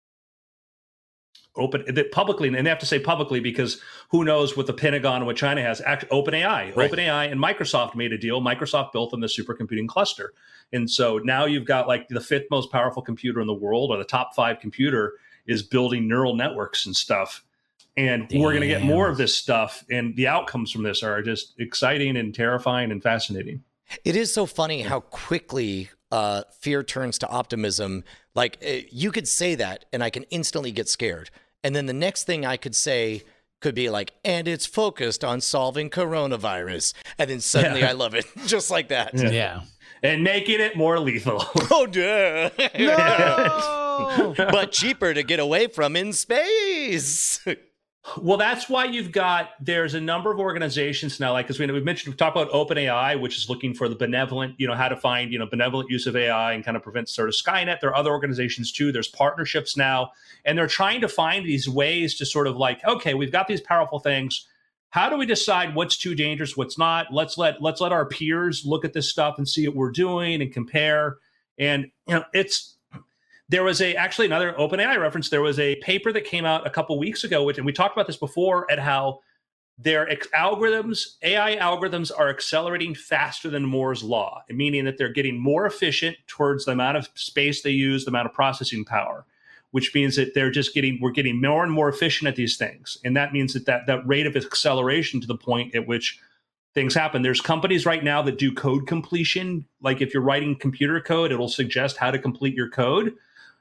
Open that publicly, and they have to say publicly because who knows what the Pentagon and what China has. Act, OpenAI, Right. OpenAI and Microsoft made a deal. Microsoft built them the supercomputing cluster. And so now you've got like the fifth most powerful computer in the world, or the top five computer is building neural networks and stuff. And Damn. we're going to get more of this stuff. And the outcomes from this are just exciting and terrifying and fascinating. It is so funny how quickly uh, fear turns to optimism. Like, uh, you could say that, and I can instantly get scared. And then the next thing I could say could be like, and it's focused on solving coronavirus. And then suddenly Yeah. I love it, just like that. Yeah. Yeah. And making it more lethal. Oh, duh. No! But cheaper to get away from in space. Well, that's why you've got, there's a number of organizations now, like, because we, we mentioned, we talked about OpenAI, which is looking for the benevolent, you know, how to find, you know, benevolent use of A I and kind of prevent sort of Skynet. There are other organizations too. There's partnerships now, and they're trying to find these ways to sort of like, okay, we've got these powerful things. How do we decide what's too dangerous, what's not? Let's let, let's let our peers look at this stuff and see what we're doing and compare. And, you know, it's, there was a actually another OpenAI reference. There was a paper that came out a couple weeks ago, which, and we talked about this before, at how their ex- algorithms, A I algorithms, are accelerating faster than Moore's law, meaning that they're getting more efficient towards the amount of space they use, the amount of processing power, which means that they're just getting, we're getting more and more efficient at these things. And that means that that, that rate of acceleration to the point at which things happen. There's companies right now that do code completion. Like if you're writing computer code, it'll suggest how to complete your code.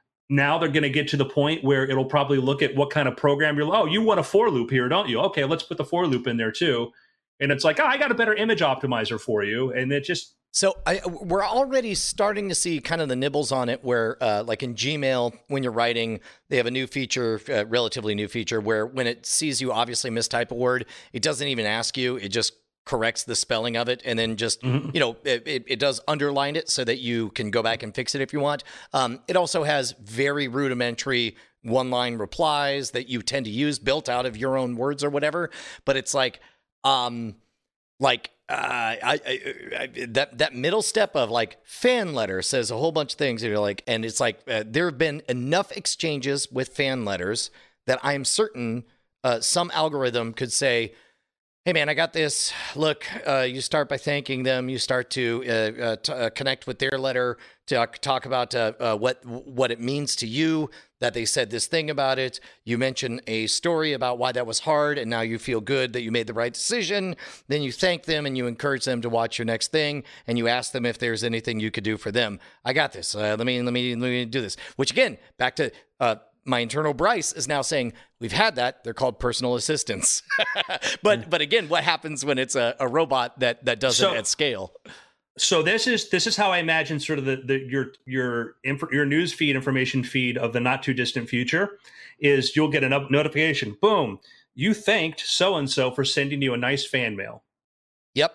Now they're going to get to the point where it'll probably look at what kind of program you're, oh, you want a for loop here, don't you? Okay, let's put the for loop in there too. And it's like, oh, I got a better image optimizer for you. And it just... So I, we're already starting to see kind of the nibbles on it where, uh, like in Gmail, when you're writing, they have a new feature, a relatively new feature, where when it sees you obviously mistype a word, it doesn't even ask you. It just corrects the spelling of it and then just, mm-hmm. you know, it, it, it does underline it so that you can go back and fix it if you want. Um, it also has very rudimentary one-line replies that you tend to use built out of your own words or whatever. But it's like, um, like, Uh, I, I, I that that middle step of like fan letter says a whole bunch of things, and you're like, and it's like uh, there have been enough exchanges with fan letters that I'm certain uh, some algorithm could say, "Hey man, I got this. Look, uh, you start by thanking them. You start to uh, uh, t- uh, connect with their letter to uh, talk about uh, uh, what what it means to you that they said this thing about it. You mention a story about why that was hard, and now you feel good that you made the right decision. Then you thank them and you encourage them to watch your next thing, and you ask them if there's anything you could do for them. I got this. Uh, let me let me let me do this." Which again, back to uh, my internal Bryce is now saying, we've had that. They're called personal assistants. but mm. but again, what happens when it's a, a robot that that does so, it at scale? So this is this is how I imagine sort of the, the your your inf- your news feed information feed of the not too distant future is you'll get a no- notification. Boom, you thanked so and so for sending you a nice fan mail. Yep.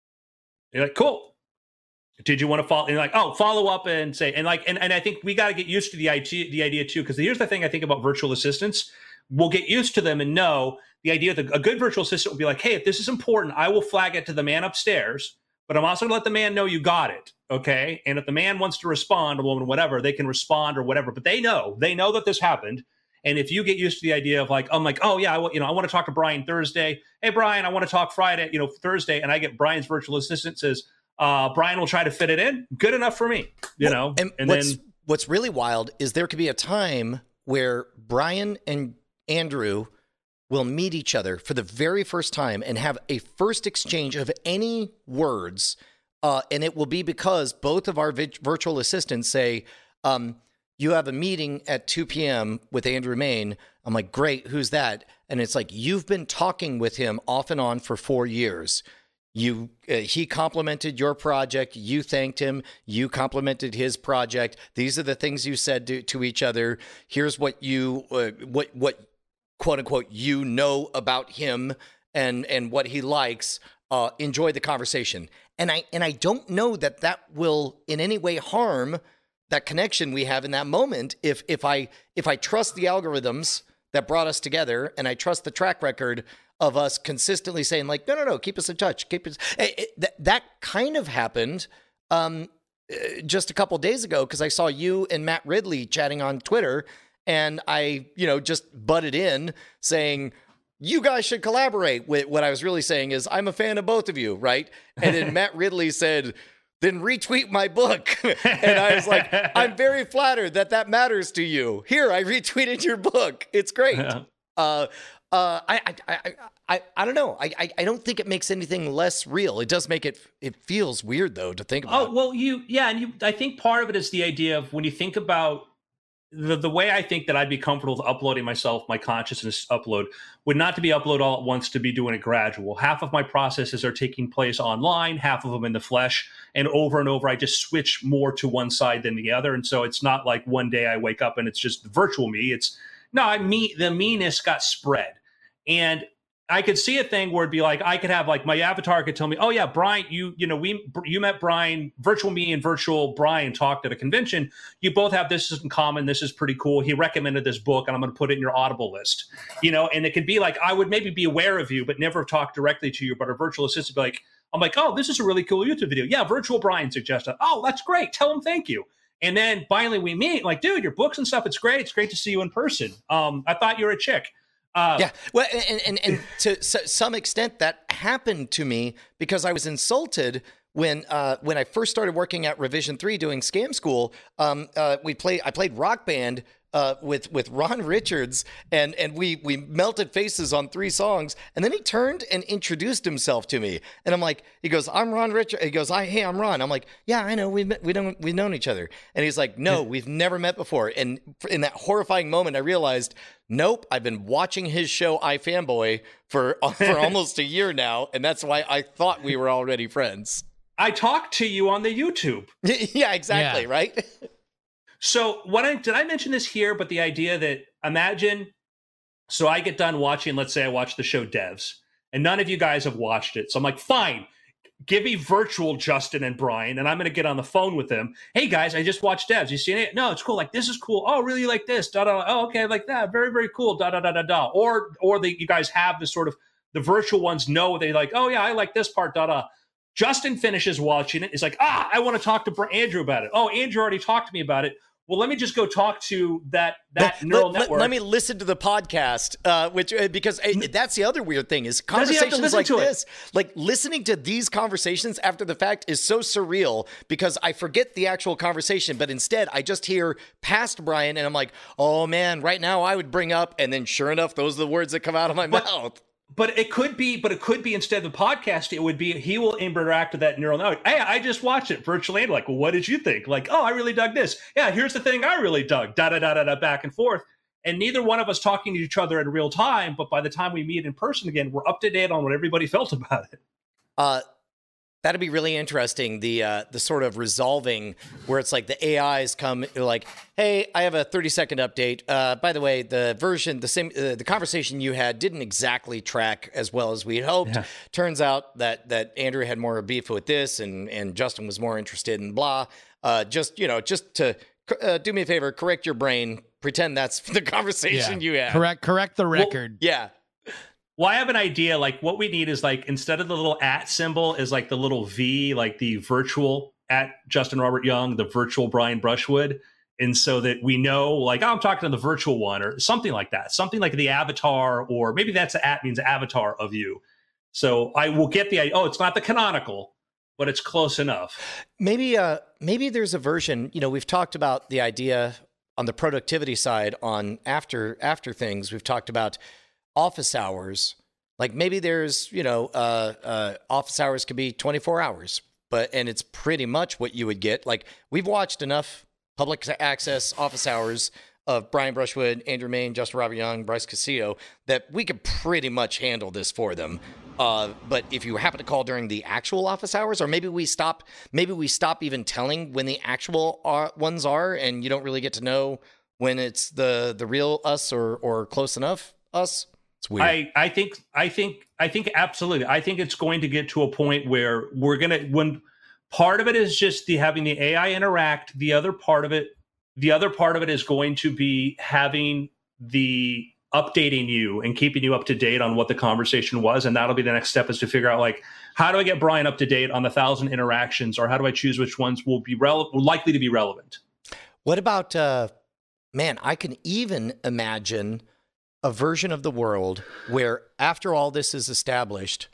You're like, cool. Did you want to follow? And you're like, oh, follow up and say, and like, and, and I think we got to get used to the idea, the idea too, because here's the thing I think about virtual assistants. We'll get used to them and know the idea that a good virtual assistant will be like, hey, if this is important, I will flag it to the man upstairs. But I'm also going to let the man know you got it, okay? And if the man wants to respond or whatever, they can respond or whatever. But they know, they know that this happened. And if you get used to the idea of like, I'm like, oh yeah, I, you know, I want to talk to Brian Thursday. Hey Brian, I want to talk Friday, you know, Thursday, and I get Brian's virtual assistant says, uh, Brian will try to fit it in. Good enough for me, you well, know. And, and what's, then what's really wild is there could be a time where Brian and Andrew will meet each other for the very first time and have a first exchange of any words. Uh, and it will be because both of our vi- virtual assistants say, um, you have a meeting at two p.m. with Andrew Main. I'm like, great, who's that? And it's like, you've been talking with him off and on for four years. You, uh, he complimented your project. You thanked him. You complimented his project. These are the things you said to, to each other. Here's what you, uh, what, what, quote unquote, you know about him and, and what he likes. Uh, enjoy the conversation. And I, and I don't know that that will in any way harm that connection we have in that moment. If, if I, if I trust the algorithms that brought us together and I trust the track record of us consistently saying like, no, no, no, keep us in touch. Keep us. It, it, that, that kind of happened um, just a couple days ago. Cause I saw you and Matt Ridley chatting on Twitter. And I, you know, just butted in saying, you guys should collaborate. With what I was really saying is I'm a fan of both of you, right? And then Matt Ridley said, then retweet my book. And I was like, I'm very flattered that that matters to you. Here, I retweeted your book. It's great. Yeah. Uh, uh, I, I, I, I, I don't know. I, I, I don't think it makes anything less real. It does make it, it feels weird though to think about. Oh, well, you, yeah. And you, I think part of it is the idea of when you think about The the way I think that I'd be comfortable with uploading myself, my consciousness upload, would not to be upload all at once, to be doing it gradual. Half of my processes are taking place online, half of them in the flesh, and over and over I just switch more to one side than the other. And so it's not like one day I wake up and it's just virtual me. It's no, I me the meanness got spread. And I could see a thing where it'd be like, I could have like my avatar could tell me, oh yeah, Brian, you, you know, we, you met Brian, virtual me and virtual Brian talked at a convention. You both have this in common. This is pretty cool. He recommended this book and I'm going to put it in your Audible list, you know, and it could be like, I would maybe be aware of you, but never talk directly to you, but a virtual assistant would be like, I'm like, oh, this is a really cool YouTube video. Yeah. Virtual Brian suggested, oh, that's great. Tell him thank you. And then finally we meet like, dude, your books and stuff. It's great. It's great to see you in person. Um, I thought you were a chick. Uh, yeah, well, and, and, and to s- some extent that happened to me because I was insulted when uh, when I first started working at Revision three doing Scam School, um, uh, we played I played Rock Band uh, with with Ron Richards, and and we we melted faces on three songs, and then he turned and introduced himself to me, and I'm like, he goes, I'm Ron Richards. He goes, I hey, I'm Ron. I'm like, yeah, I know, we we don't we've known each other, and he's like, no, we've never met before, and in that horrifying moment, I realized, nope, I've been watching his show iFanboy for for almost a year now, and that's why I thought we were already friends. I talked to you on the YouTube. Yeah, exactly, Yeah. right? So what I did I mention this here, but the idea that imagine, so I get done watching, let's say I watch the show Devs, and none of you guys have watched it. So I'm like, fine, give me virtual Justin and Brian, and I'm going to get on the phone with them. Hey guys, I just watched Devs. You seen it? No, it's cool. Like, this is cool. Oh, really? You like this? Da da. Oh, okay, I like that. Very, very cool. Da da da da da. Or or the you guys have this sort of the virtual ones know they like. Oh yeah, I like this part. Da da. Justin finishes watching it. Is like, ah, I want to talk to Br- Andrew about it. Oh, Andrew already talked to me about it. Well, let me just go talk to that that Let- neural let, network. Let me listen to the podcast, uh, which uh, because uh, that's the other weird thing is Does he have to conversations listen like to it? this, like listening to these conversations after the fact is so surreal because I forget the actual conversation, but instead I just hear past Brian and I'm like, oh man, right now I would bring up, and then sure enough, those are the words that come out of my But- mouth. But it could be, but it could be instead of the podcast, it would be he will interact with that neural network. Hey, I just watched it virtually. Like, well, what did you think? Like, oh, I really dug this. Yeah, here's the thing I really dug. Da da da da da back and forth. And neither one of us talking to each other in real time. But by the time we meet in person again, we're up to date on what everybody felt about it. Uh, that'd be really interesting. The uh, the sort of resolving where it's like the A Is come they're like, hey, I have a thirty second update. Uh, by the way, the version, the same, uh, the conversation you had didn't exactly track as well as we had hoped. Yeah. Turns out that that Andrew had more beef with this, and and Justin was more interested in blah. Uh, just you know, just to uh, do me a favor, correct your brain. Pretend that's the conversation you had. Correct. Correct the record. Yeah. Well, I have an idea. Like, what we need is like instead of the little at symbol, is like the little V, like the virtual at Justin Robert Young, the virtual Brian Brushwood. And so that we know, like, oh, I'm talking to the virtual one or something like that, something like the avatar, or maybe that's the at means avatar of you. So I will get the idea. Oh, it's not the canonical, but it's close enough. Maybe uh maybe there's a version, you know, we've talked about the idea on the productivity side on after after things. We've talked about office hours. Like maybe there's, you know, uh uh office hours could be twenty-four hours, but and it's pretty much what you would get. Like we've watched enough public access office hours of Brian Brushwood, Andrew Main, Justin Robert Young, Bryce Castillo that we could pretty much handle this for them. Uh, but if you happen to call during the actual office hours, or maybe we stop, maybe we stop even telling when the actual uh, ones are, and you don't really get to know when it's the the real us or or close enough us. It's weird. I, I think I think I think absolutely. I think it's going to get to a point where we're gonna when part of it is just the having the A I interact. The other part of it, the other part of it is going to be having the updating you and keeping you up to date on what the conversation was. And that'll be the next step, is to figure out, like, how do I get Brian up to date on the thousand interactions, or how do I choose which ones will be rele- likely to be relevant? What about, uh, man, I can even imagine a version of the world where after all this is established,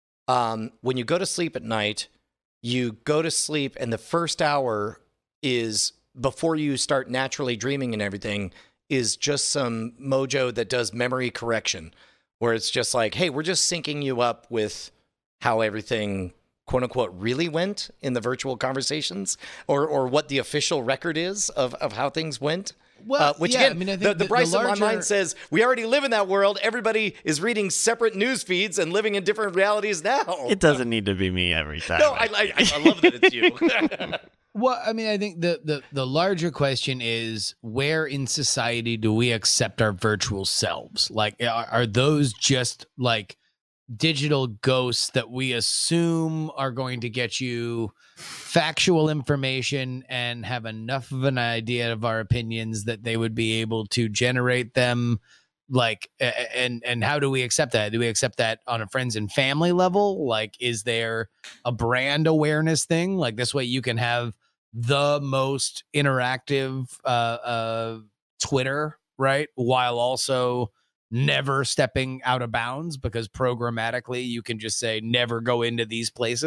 um, when you go to sleep at night, you go to sleep and the first hour is before you start naturally dreaming and everything is just some mojo that does memory correction, where it's just like, hey, we're just syncing you up with how everything quote unquote really went in the virtual conversations, or or what the official record is of, of how things went. Well, uh, which yeah, again, I mean, I think the, the- the the Bryce in my larger- mind says we already live in that world. Everybody is reading separate news feeds and living in different realities now. It doesn't need to be me every time. no, I, I, I love that it's you. Well, I mean, I think the, the the larger question is, where in society do we accept our virtual selves? Like, are, are those just like digital ghosts that we assume are going to get you factual information and have enough of an idea of our opinions that they would be able to generate them? Like, a- and and how do we accept that? Do we accept that on a friends and family level? Like, is there a brand awareness thing? Like, this way you can have the most interactive uh, uh, Twitter, right? While also never stepping out of bounds, because programmatically you can just say never go into these places.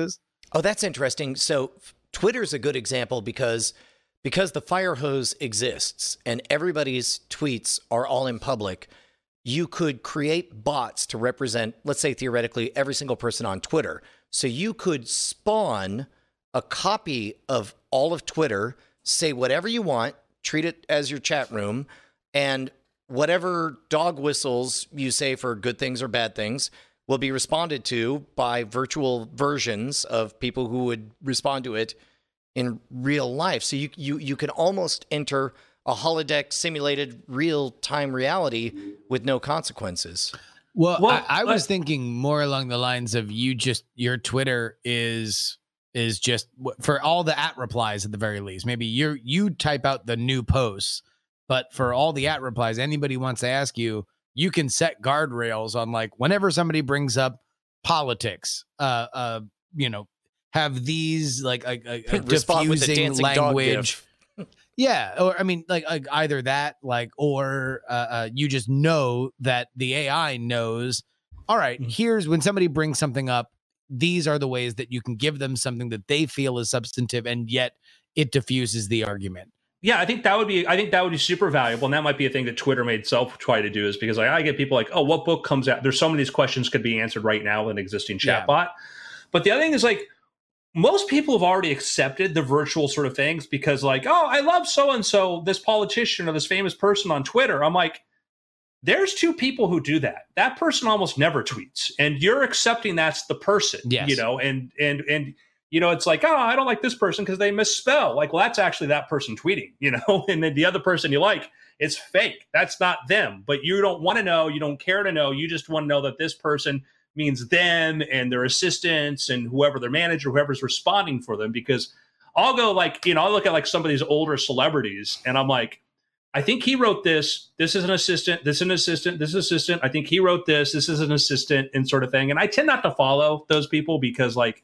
Oh, that's interesting. So Twitter's a good example because because the fire hose exists and everybody's tweets are all in public. You could create bots to represent, let's say theoretically, every single person on Twitter. So you could spawn a copy of all of Twitter, say whatever you want, treat it as your chat room, and whatever dog whistles you say for good things or bad things will be responded to by virtual versions of people who would respond to it in real life. So you you you can almost enter a holodeck simulated real-time reality with no consequences. Well, Well, I, I was uh, thinking more along the lines of you just your Twitter is is just for all the at replies at the very least. Maybe you you type out the new posts, but for all the at replies, anybody wants to ask you, you can set guardrails on like whenever somebody brings up politics, uh, uh, you know, have these like a, a, a Respond with the diffusing dancing dog language. gif. Yeah, or I mean, like, like either that, like, or uh, uh, you just know that the A I knows. All right, Mhm. here's when somebody brings something up. These are the ways that you can give them something that they feel is substantive, and yet it diffuses the argument. Yeah, I think that would be. I think that would be super valuable, and that might be a thing that Twitter may itself try to do. Is because like I get people like, oh, what book comes out? There's so many of these questions could be answered right now with an existing Yeah. chatbot. But the other thing is like, most people have already accepted the virtual sort of things because like, oh, I love so and so, this politician or this famous person on Twitter. I'm like, there's two people who do that. That person almost never tweets, and you're accepting that's the person. Yes. You know, and and and. You know, it's like, oh, I don't like this person because they misspell. Like, well, that's actually that person tweeting, you know, and then the other person you like, it's fake. That's not them. But you don't want to know. You don't care to know. You just want to know that this person means them and their assistants and whoever their manager, whoever's responding for them. Because I'll go like, you know, I'll look at like some of these older celebrities and I'm like, I think he wrote this. This is an assistant. This is an assistant. This is an assistant. I think he wrote this. This is an assistant and sort of thing. And I tend not to follow those people because like,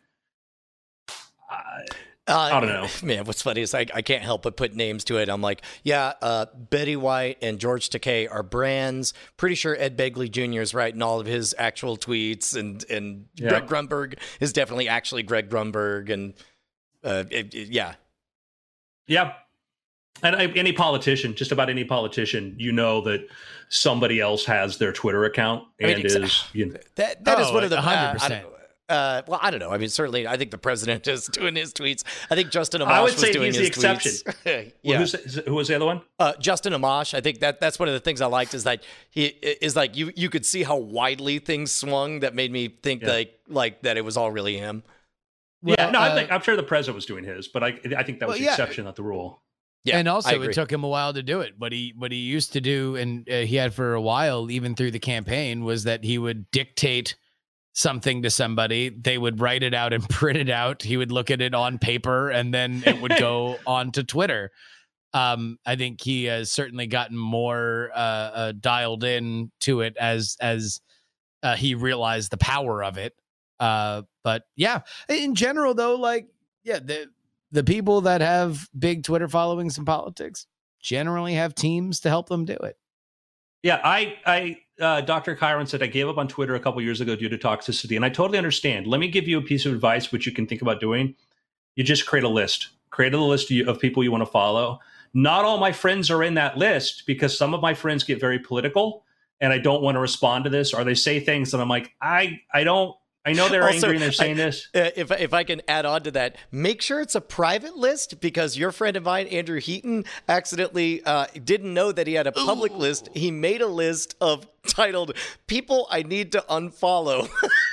Uh, I don't know. Man, what's funny is I, I can't help but put names to it. I'm like, yeah, uh, Betty White and George Takei are brands. Pretty sure Ed Begley Junior is writing all of his actual tweets, and and Yeah. Greg Grunberg is definitely actually Greg Grunberg, and uh, it, it- yeah, Yeah. And I, any politician, just about any politician, you know that somebody else has their Twitter account I mean, and exa- is, you know, that that is Oh, one of the one hundred uh, I percent. don't- Uh, well, I don't know. I mean, certainly, I think the president is doing his tweets. I think Justin Amash I would was say doing he's the his exception. tweets. well, yeah. who's, who was the other one? Uh, Justin Amash, I think that that's one of the things I liked is that he is like you you could see how widely things swung that made me think Yeah. like like that it was all really him. yeah, Well, no, I uh, think, I'm sure the president was doing his, but I, I think that was Well, the yeah. exception, not the rule. Yeah, and I also agree. it took him a while to do it. What he what he used to do, and uh, he had for a while, even through the campaign, was that he would dictate something to somebody. They would write it out and print it out. He would look at it on paper, and then it would go on to Twitter. Um, I think he has certainly gotten more uh, uh, dialed in to it as as uh, he realized the power of it. Uh, but yeah, in general, though, like yeah, the the people that have big Twitter followings in politics generally have teams to help them do it. Yeah, I, I, uh, Doctor Chiron said I gave up on Twitter a couple years ago due to toxicity, and I totally understand. Let me give you a piece of advice which you can think about doing. You just create a list. Create a list of people you want to follow. Not all my friends are in that list because some of my friends get very political, and I don't want to respond to this, or they say things that I'm like, I, I don't. I know they're Also, angry and they're saying I- this. Uh, if if I can add on to that, make sure it's a private list because your friend of mine, Andrew Heaton, accidentally uh, didn't know that he had a public list. He made a list of titled "People I Need to Unfollow,"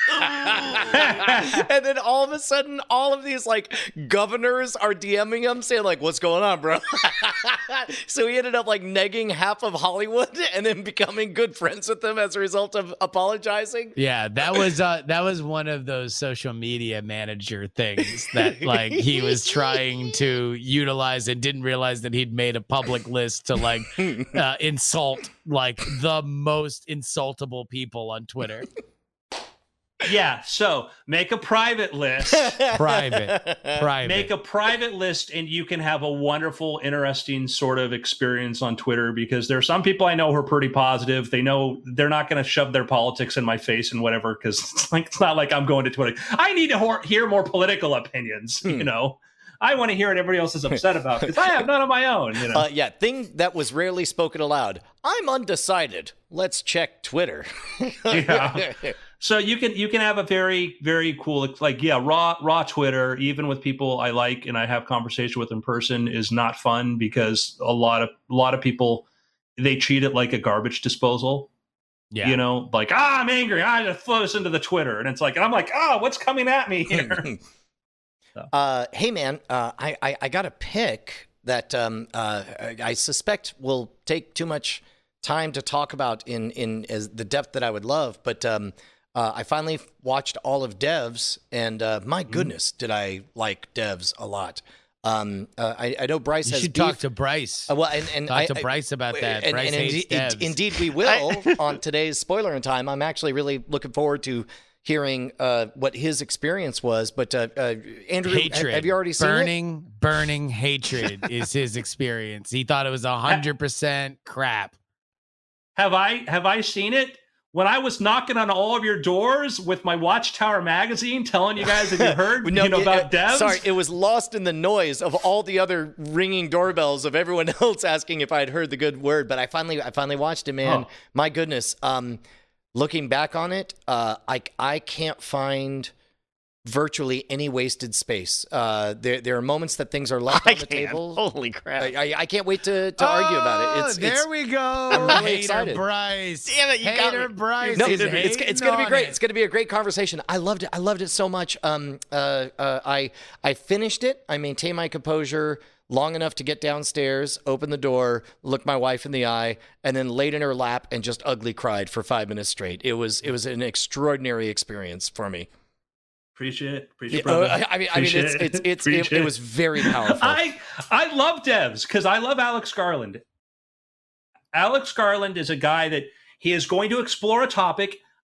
and then all of a sudden, all of these like governors are DMing him saying like, "What's going on, bro?" So he ended up like negging half of Hollywood and then becoming good friends with them as a result of apologizing. Yeah, that was uh that was one of those social media manager things that like he was trying to utilize and didn't realize that he'd made a public list to like uh, insult like the most insultable people on Twitter. Yeah, so make a private list. Private. Private. Make a private list, and you can have a wonderful, interesting sort of experience on Twitter, because there are some people I know who are pretty positive. They know they're not going to shove their politics in my face and whatever, because it's like it's not like I'm going to Twitter. I need to ho- hear more political opinions, Hmm. you know. I want to hear what everybody else is upset about, because I have none of my own, you know. Uh, yeah, thing that was rarely spoken aloud. I'm undecided. Let's check Twitter. Yeah. So you can you can have a very, very cool, like, yeah, raw raw Twitter, even with people I like and I have conversation with in person, is not fun, because a lot of a lot of people, they treat it like a garbage disposal. Yeah. You know, like, ah, I'm angry. I just flow this into the Twitter. And it's like, and I'm like, oh, what's coming at me here? So. Uh, hey, man, uh, I, I, I got a pick that um, uh, I suspect will take too much time to talk about in, in as the depth that I would love. But um, uh, I finally watched all of Devs, and uh, my goodness, mm. did I like Devs a lot. Um, uh, I, I know Bryce you has should beef. talk to Bryce. Uh, well, and, and talk I, to Bryce about that. And, Bryce and hates indeed, devs. indeed, we will on today's Spoiler in Time. I'm actually really looking forward to hearing uh, what his experience was. But uh, uh, Andrew, hatred. have, have you already seen burning, it? Burning hatred is his experience. He thought it was a hundred percent crap. Have I have I seen it? When I was knocking on all of your doors with my Watchtower magazine, telling you guys that you heard no, you know, it, about uh, devs. Sorry, it was lost in the noise of all the other ringing doorbells of everyone else asking if I'd heard the good word. But I finally, I finally watched it, man. Oh. My goodness. Um, looking back on it, uh, I I can't find virtually any wasted space. Uh, there there are moments that things are left I on the can't. table. Holy crap. I, I, I can't wait to, to argue about it. It's, Oh, there it's, we go. I'm really Hater excited. Bryce. Damn it, you got Hater me. Bryce. No, is it's, it's, it's gonna be hating great. on It's it. gonna be a great conversation. I loved it. I loved it so much. Um, uh, uh, I I finished it. I maintained my composure long enough to get downstairs, open the door, look my wife in the eye, and then laid in her lap and just ugly cried for five minutes straight. It was it was an extraordinary experience for me. Appreciate it. Appreciate it, Yeah, brother. uh, I mean, I mean, it's Appreciate it's it. it's it, Appreciate it was very powerful. I I love devs because I love Alex Garland. Alex Garland is a guy that he is going to explore a topic.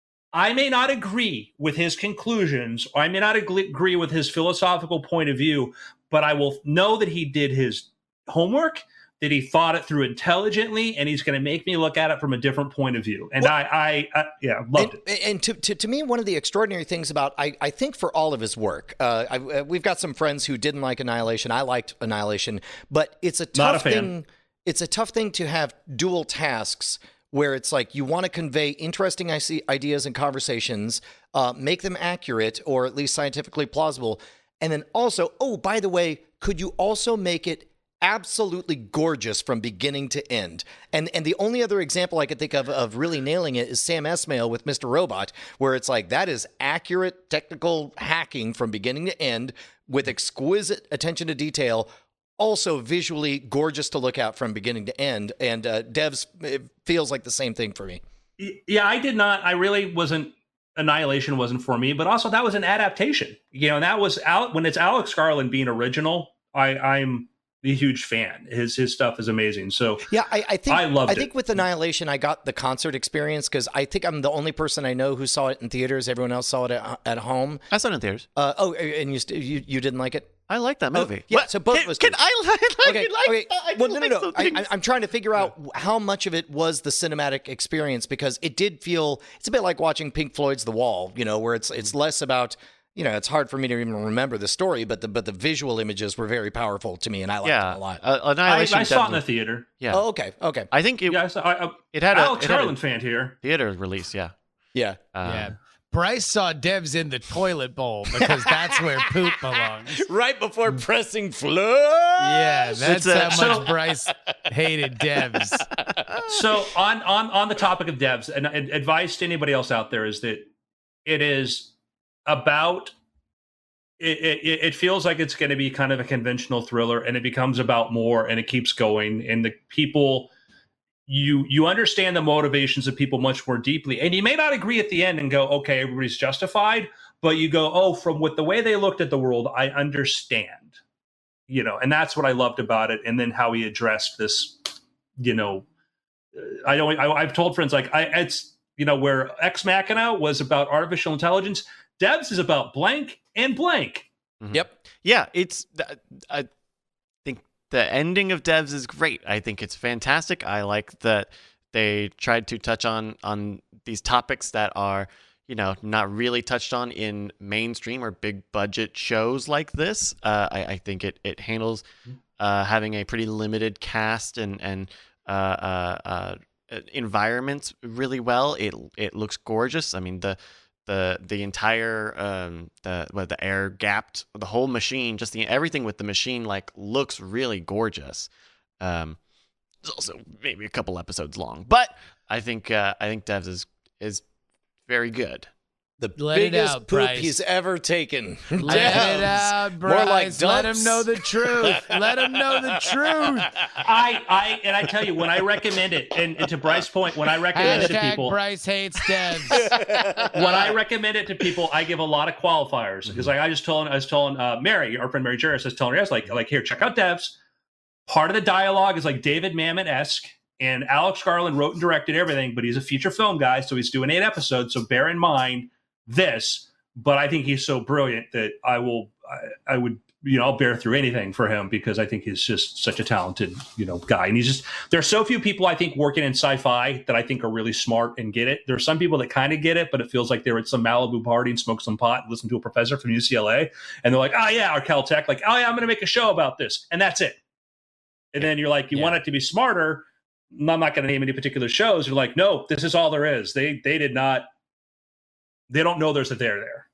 I may not agree with his conclusions, or I may not ag- agree with his philosophical point of view, but I will know that he did his homework, that he thought it through intelligently, and he's going to make me look at it from a different point of view. And Well, I, I, I, yeah, loved and, it. And to, to, to me, one of the extraordinary things about, I, I think for all of his work, uh, I, uh, we've got some friends who didn't like Annihilation. I liked Annihilation, but it's a Not a tough fan. thing. It's a tough thing to have dual tasks where it's like you want to convey interesting I C ideas and conversations, uh, make them accurate or at least scientifically plausible. And then also, oh, by the way, could you also make it absolutely gorgeous from beginning to end? And and the only other example I could think of of really nailing it is Sam Esmail with Mister Robot, where it's like that is accurate technical hacking from beginning to end with exquisite attention to detail, also visually gorgeous to look at from beginning to end. And uh, Devs, it feels like the same thing for me. Yeah, I did not. I really wasn't. Annihilation wasn't for me, but also that was an adaptation. You know, and that was out when it's Alex Garland being original. I, I'm a huge fan. His his stuff is amazing. So Yeah, I, I think I loved I think it. with Annihilation, I got the concert experience because I think I'm the only person I know who saw it in theaters. Everyone else saw it at, at home. I saw it in theaters. Uh, oh, and you, st- you you didn't like it? I like that movie. yeah, What? so both can, of us Can did. I like, Okay, like, okay. I Well, no, no, like no. some I, things. I, I'm trying to figure out how much of it was the cinematic experience because it did feel it's a bit like watching Pink Floyd's The Wall, you know, where it's it's less about, you know, it's hard for me to even remember the story, but the but the visual images were very powerful to me, and I liked yeah, them a lot. Uh, I, Annihilation. I saw it in the definitely- theater. Yeah, Oh, okay, okay, I think it, Yeah, I saw, I, I, it had a Alex it had a Garland fan here. theater release. Yeah. yeah. Uh, Yeah. Bryce saw Devs in the toilet bowl because that's where poop belongs. Right before pressing flush. Yeah, that's It's a- how much So- Bryce hated Devs. So on on on the topic of devs, and, and advice to anybody else out there is that it is about. It, it, it feels like it's going to be kind of a conventional thriller, and it becomes about more, and it keeps going. And the people, you you understand the motivations of people much more deeply, and you may not agree at the end and go, okay, everybody's justified, but you go, oh, from with the way they looked at the world, I understand, you know, and that's what I loved about it. And then how he addressed this, you know, uh, I don't, I, I've told friends like I, it's you know, where Ex Machina was about artificial intelligence, Devs is about blank and blank. Mhm. Yep. Yeah, it's. I think the ending of Devs is great. I think it's fantastic. I like that they tried to touch on on these topics that are, you know, not really touched on in mainstream or big budget shows like this. Uh, I, I think it it handles uh, having a pretty limited cast and and uh, uh, uh, environments really well. It it looks gorgeous. I mean the. The the entire um the what the air gapped the whole machine, just the everything with the machine like looks really gorgeous. Um, it's also maybe a couple episodes long, but I think uh, I think Devs is is very good. The Let it biggest out, poop Bryce. he's ever taken. Let Devs. it out, Bryce. More like Let him dumps. know the truth. Let him know the truth. I, I, and I tell you, when I recommend it, and, and to Bryce's point, when I recommend it to Hashtag people, Bryce hates devs. when I recommend it to people, I give a lot of qualifiers because, like, I just told, I was telling uh, Mary, our friend Mary Juris, I was telling her, I was like, like, here, check out Devs. Part of the dialogue is like David Mamet-esque, and Alex Garland wrote and directed everything, but he's a feature film guy, so he's doing eight episodes. So bear in mind this, but I think he's so brilliant that I will, I, I would, you know, I'll bear through anything for him because I think he's just such a talented, you know, guy. And he's just, there's so few people I think working in sci-fi that I think are really smart and get it. There are some people that kind of get it, but it feels like they were at some Malibu party and smoked some pot and listened to a professor from U C L A. And they're like, oh yeah, or Caltech, like, oh yeah, I'm going to make a show about this. And that's it. And then you're like, you Yeah. want it to be smarter. I'm not going to name any particular shows. You're like, no, this is all there is. They, they did not, they don't know there's a there there.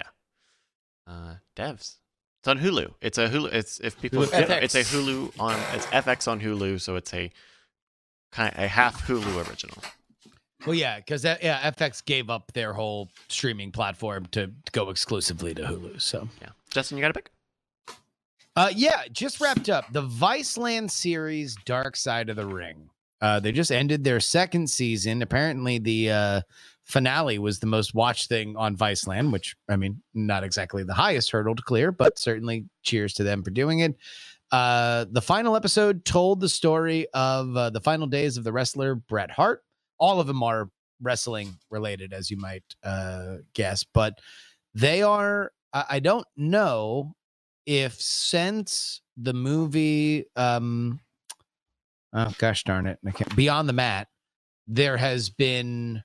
Uh, Devs. It's on Hulu. It's a Hulu. It's if people. Hulu- It's a Hulu on. It's F X on Hulu, so it's a kind a half Hulu original. Well, yeah, because yeah, F X gave up their whole streaming platform to go exclusively to Hulu. So, Yeah, Justin, you got a pick? uh, yeah, just wrapped up the Viceland series, Dark Side of the Ring. Uh, they just ended their second season. Apparently, the uh, finale was the most watched thing on Viceland, which, I mean, not exactly the highest hurdle to clear, but certainly cheers to them for doing it. Uh, the final episode told the story of uh, the final days of the wrestler Bret Hart. All of them are wrestling related, as you might uh, guess, but they are, I, I don't know if since the movie, um, oh gosh darn it, I can't, Beyond the Mat, there has been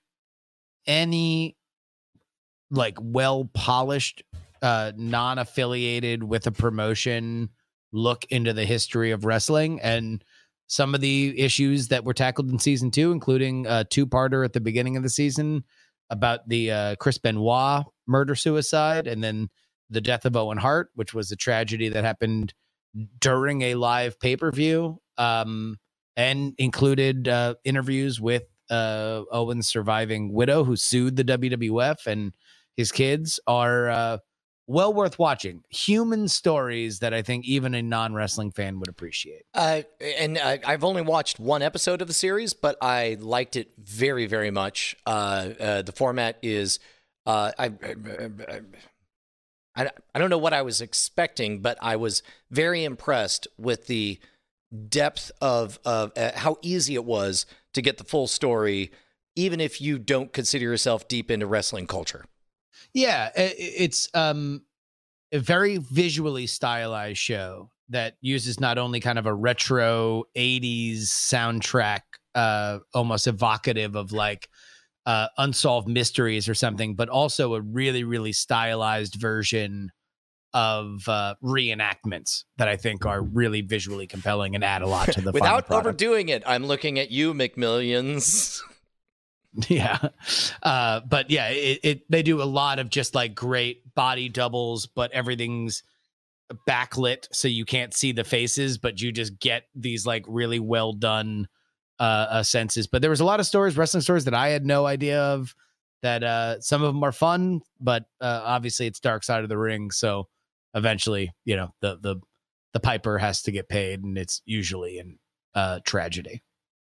any like well polished, uh, non affiliated with a promotion look into the history of wrestling. And some of the issues that were tackled in season two, including a two-parter at the beginning of the season about the uh, Chris Benoit murder-suicide, and then the death of Owen Hart, which was a tragedy that happened during a live pay-per-view, um, and included uh, interviews with uh, Owen's surviving widow, who sued the W W F, and his kids are uh, well worth watching. Human stories that I think even a non-wrestling fan would appreciate. Uh, and uh, I've only watched one episode of the series, but I liked it very, very much. Uh, uh, the format is, uh, I, I, I, I don't know what I was expecting, but I was very impressed with the depth of, of uh, how easy it was to get the full story, even if you don't consider yourself deep into wrestling culture. Yeah, i- it's um, a very visually stylized show that uses not only kind of a retro eighties soundtrack, uh, almost evocative of like uh, Unsolved Mysteries or something, but also a really, really stylized version of uh, reenactments that I think are really visually compelling and add a lot to the final Without product. overdoing it, I'm looking at you, McMillions. Yeah. Uh, but yeah, it, it they do a lot of just like great body doubles, but everything's backlit so you can't see the faces, but you just get these like really well done uh, uh senses. But there was a lot of stories, wrestling stories that I had no idea of, that uh some of them are fun, but uh, obviously it's Dark Side of the Ring, so eventually, you know, the the the piper has to get paid, and it's usually in uh tragedy.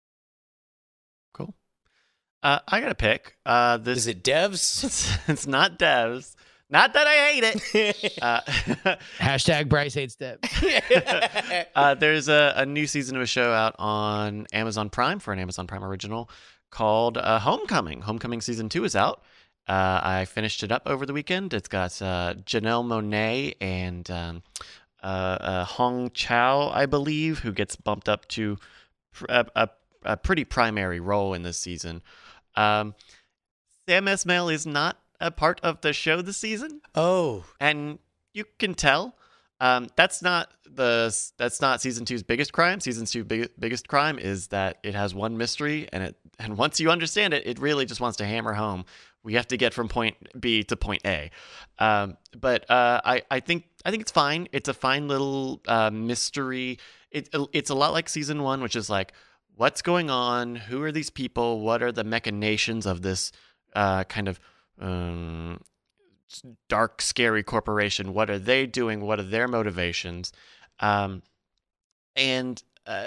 Cool. Uh, I got a pick. Uh, this Is it devs? it's, it's not Devs. Not that I hate it. uh, Hashtag Bryce hates Deb. uh, there's a, a new season of a show out on Amazon Prime for an Amazon Prime original called uh, Homecoming. Homecoming season two is out. Uh, I finished it up over the weekend. It's got uh, Janelle Monáe and um, uh, uh, Hong Chow, I believe, who gets bumped up to a, a, a pretty primary role in this season. Um, Sam Esmail is not a part of the show this season. Oh, and you can tell. Um, that's not the that's not season two's biggest crime. Season two big, biggest crime is that it has one mystery, and it and once you understand it, it really just wants to hammer home. We have to get from point B to point A. Um, but uh, I I think I think it's fine. It's a fine little uh, mystery. It it's a lot like season one, which is like, what's going on? Who are these people? What are the machinations of this uh, kind of um, dark, scary corporation? What are they doing? What are their motivations? Um, and uh,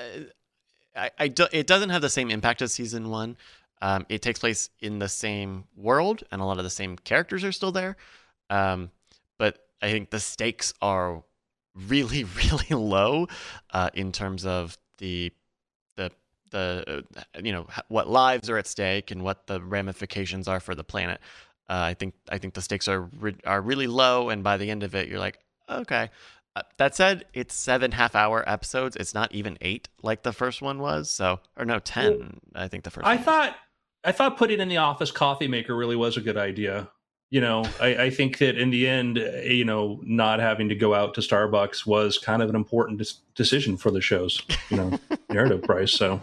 I, I do, it doesn't have the same impact as season one. Um, it takes place in the same world, and a lot of the same characters are still there. Um, but I think the stakes are really, really low uh, in terms of the the the uh, you know what lives are at stake and what the ramifications are for the planet. Uh, I think I think the stakes are re- are really low, and by the end of it, you're like, okay. Uh, that said, it's seven half-hour episodes. It's not even eight like the first one was. So, or no, ten. Well, I think the first. I one thought was. I thought putting in the office coffee maker really was a good idea. You know, I, I think that in the end, you know, not having to go out to Starbucks was kind of an important dis- decision for the show's, you know, narrative price. So,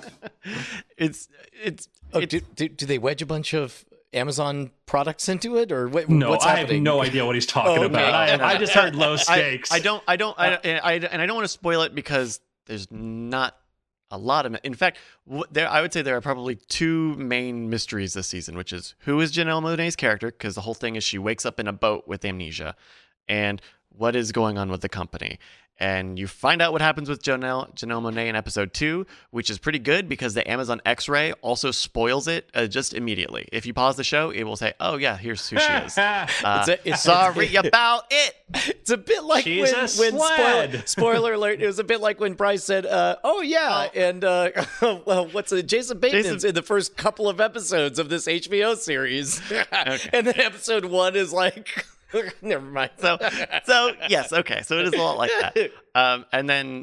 it's it's. Oh, it's do, do do they wedge a bunch of Amazon products into it, or what, no, what's I happening? have no idea what he's talking Oh, about. okay. I, I just heard low stakes. I, I don't, I don't, I, I, and I don't want to spoil it because there's not a lot of. In fact, there, I would say there are probably two main mysteries this season, which is who is Janelle Monáe's character, because the whole thing is she wakes up in a boat with amnesia, and what is going on with the company. And you find out what happens with Janelle, Janelle Monáe in episode two, which is pretty good because the Amazon X-ray also spoils it uh, just immediately. If you pause the show, it will say, "Oh yeah, here's who she is." Uh, It's a- it's- sorry about it. It's a bit like She's when, a when spoiler, sled. spoiler alert. It was a bit like when Bryce said, uh, "Oh yeah," Oh. and uh, well, what's it? Jason Bateman's Jason- in the first couple of episodes of this H B O series, and then episode one is like, never mind. So, so yes, okay. So it is a lot like that. Um, and then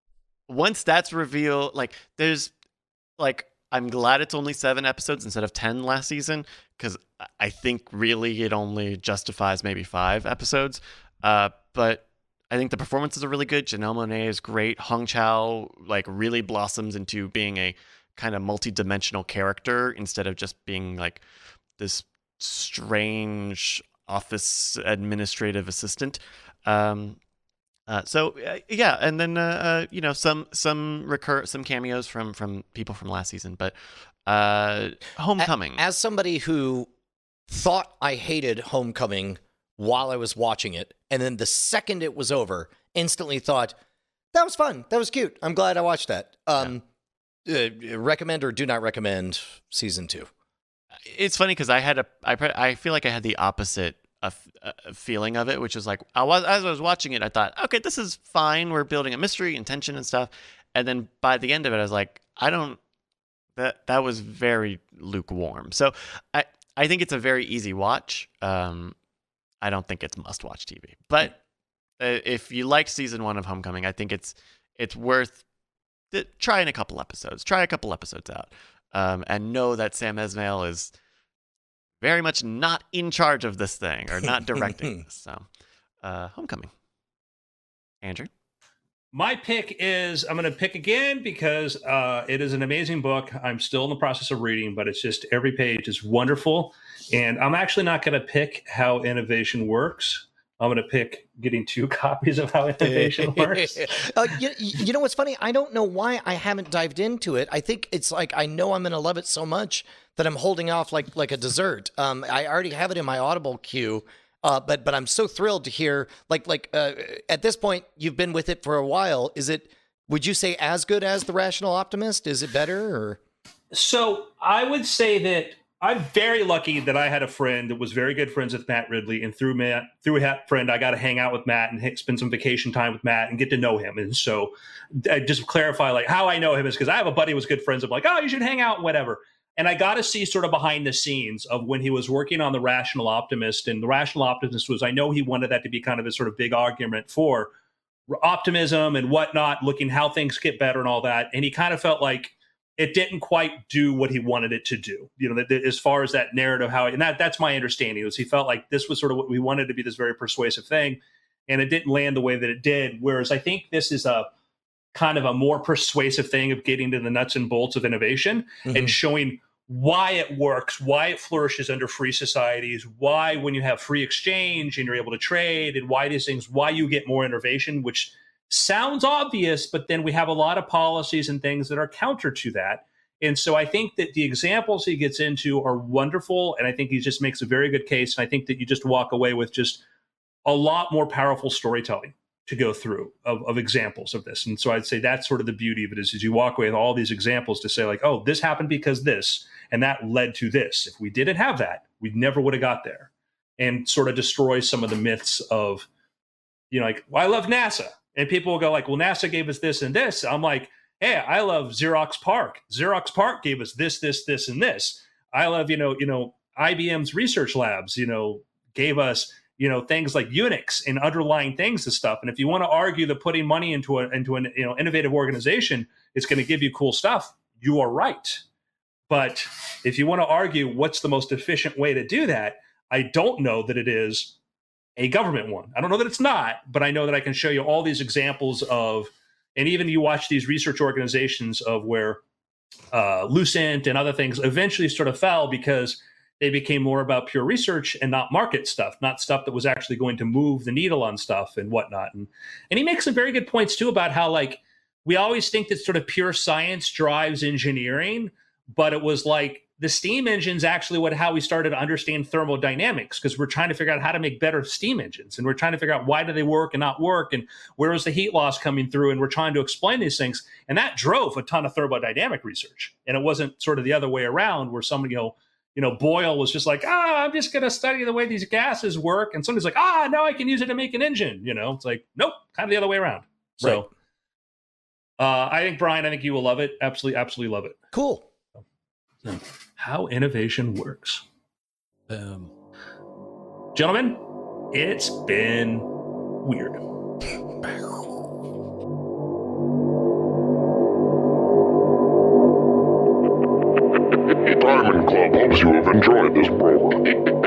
once that's revealed, like there's like I'm glad it's only seven episodes instead of ten last season, because I think really it only justifies maybe five episodes. Uh, but I think the performances are really good. Janelle Monáe is great. Hong Chow like really blossoms into being a kind of multi-dimensional character instead of just being like this strange office administrative assistant. Um, uh, so uh, yeah, and then uh, uh, you know some some recur some cameos from from people from last season, but uh, Homecoming. As somebody who thought I hated Homecoming while I was watching it, and then the second it was over, instantly thought that was fun, that was cute. I'm glad I watched that. Um, uh, recommend or do not recommend season two? It's funny because I had a I pre- I feel like I had the opposite of, uh, feeling of it, which is like I was as I was watching it, I thought, okay, this is fine. We're building a mystery and tension and stuff, and then by the end of it, I was like, I don't. That that was very lukewarm. So I I think it's a very easy watch. Um, I don't think it's must watch T V, but uh, if you liked season one of Homecoming, I think it's it's worth th- trying a couple episodes. Try a couple episodes out. Um, and know that Sam Esmail is very much not in charge of this thing or not directing this. So, uh, Homecoming. Andrew? My pick is I'm going to pick again because uh, it is an amazing book. I'm still in the process of reading, but it's just every page is wonderful. And I'm actually not going to pick How Innovation Works. I'm going to pick getting two copies of How Innovation Works. uh, you, you know what's funny? I don't know why I haven't dived into it. I think it's like I know I'm going to love it so much that I'm holding off like like a dessert. Um, I already have it in my Audible queue, uh, but but I'm so thrilled to hear like like uh, at this point you've been with it for a while. Is it? Would you say as good as The Rational Optimist? Is it better? Or So I would say that I'm very lucky that I had a friend that was very good friends with Matt Ridley, and through Matt, through that friend, I got to hang out with Matt and spend some vacation time with Matt and get to know him. And so, I just clarify, like how I know him is because I have a buddy who was good friends. I'm like, oh, you should hang out, whatever. And I got to see sort of behind the scenes of when he was working on The Rational Optimist. And The Rational Optimist was, I know he wanted that to be kind of a sort of big argument for optimism and whatnot, looking how things get better and all that. And he kind of felt like it didn't quite do what he wanted it to do, you know, that, that as far as that narrative, how, and that that's my understanding, was he felt like this was sort of what we wanted to be, this very persuasive thing. And it didn't land the way that it did. Whereas I think this is a kind of a more persuasive thing of getting to the nuts and bolts of innovation mm-hmm. and showing why it works, why it flourishes under free societies, why when you have free exchange and you're able to trade, and why these things, why you get more innovation, which sounds obvious, but then we have a lot of policies and things that are counter to that. And so I think that the examples he gets into are wonderful, and I think he just makes a very good case. And I think that you just walk away with just a lot more powerful storytelling to go through of, of examples of this. And so I'd say that's sort of the beauty of it, is, is you walk away with all these examples to say like, oh, this happened because this, and that led to this. If we didn't have that, we never would have got there. And sort of destroy some of the myths of, you know, like, well, I love NASA. And people will go like, well, NASA gave us this and this. I'm like, hey, I love Xerox PARC. Xerox PARC gave us this, this, this, and this. I love, you know, you know, I B M's research labs, you know, gave us, you know, things like Unix and underlying things and stuff. And if you want to argue that putting money into a into an you know innovative organization is going to give you cool stuff, you are right. But if you want to argue what's the most efficient way to do that, I don't know that it is a government one. I don't know that it's not, but I know that I can show you all these examples of, and even you watch these research organizations of where uh, Lucent and other things eventually sort of fell because they became more about pure research and not market stuff, not stuff that was actually going to move the needle on stuff and whatnot. And, and he makes some very good points too about how, like, we always think that sort of pure science drives engineering, but it was like the steam engine's actually what how we started to understand thermodynamics, because we're trying to figure out how to make better steam engines, and we're trying to figure out why do they work and not work, and where is the heat loss coming through, and we're trying to explain these things. And that drove a ton of thermodynamic research. And it wasn't sort of the other way around where somebody, you know, you know, Boyle was just like, ah, I'm just going to study the way these gases work. And somebody's like, ah, now I can use it to make an engine. You know, it's like, nope, kind of the other way around. So right. uh, I think, Brian, I think you will love it. Absolutely, absolutely love it. Cool. So, how innovation works. Um, Gentlemen, it's been weird. Diamond Club hopes you have enjoyed this program.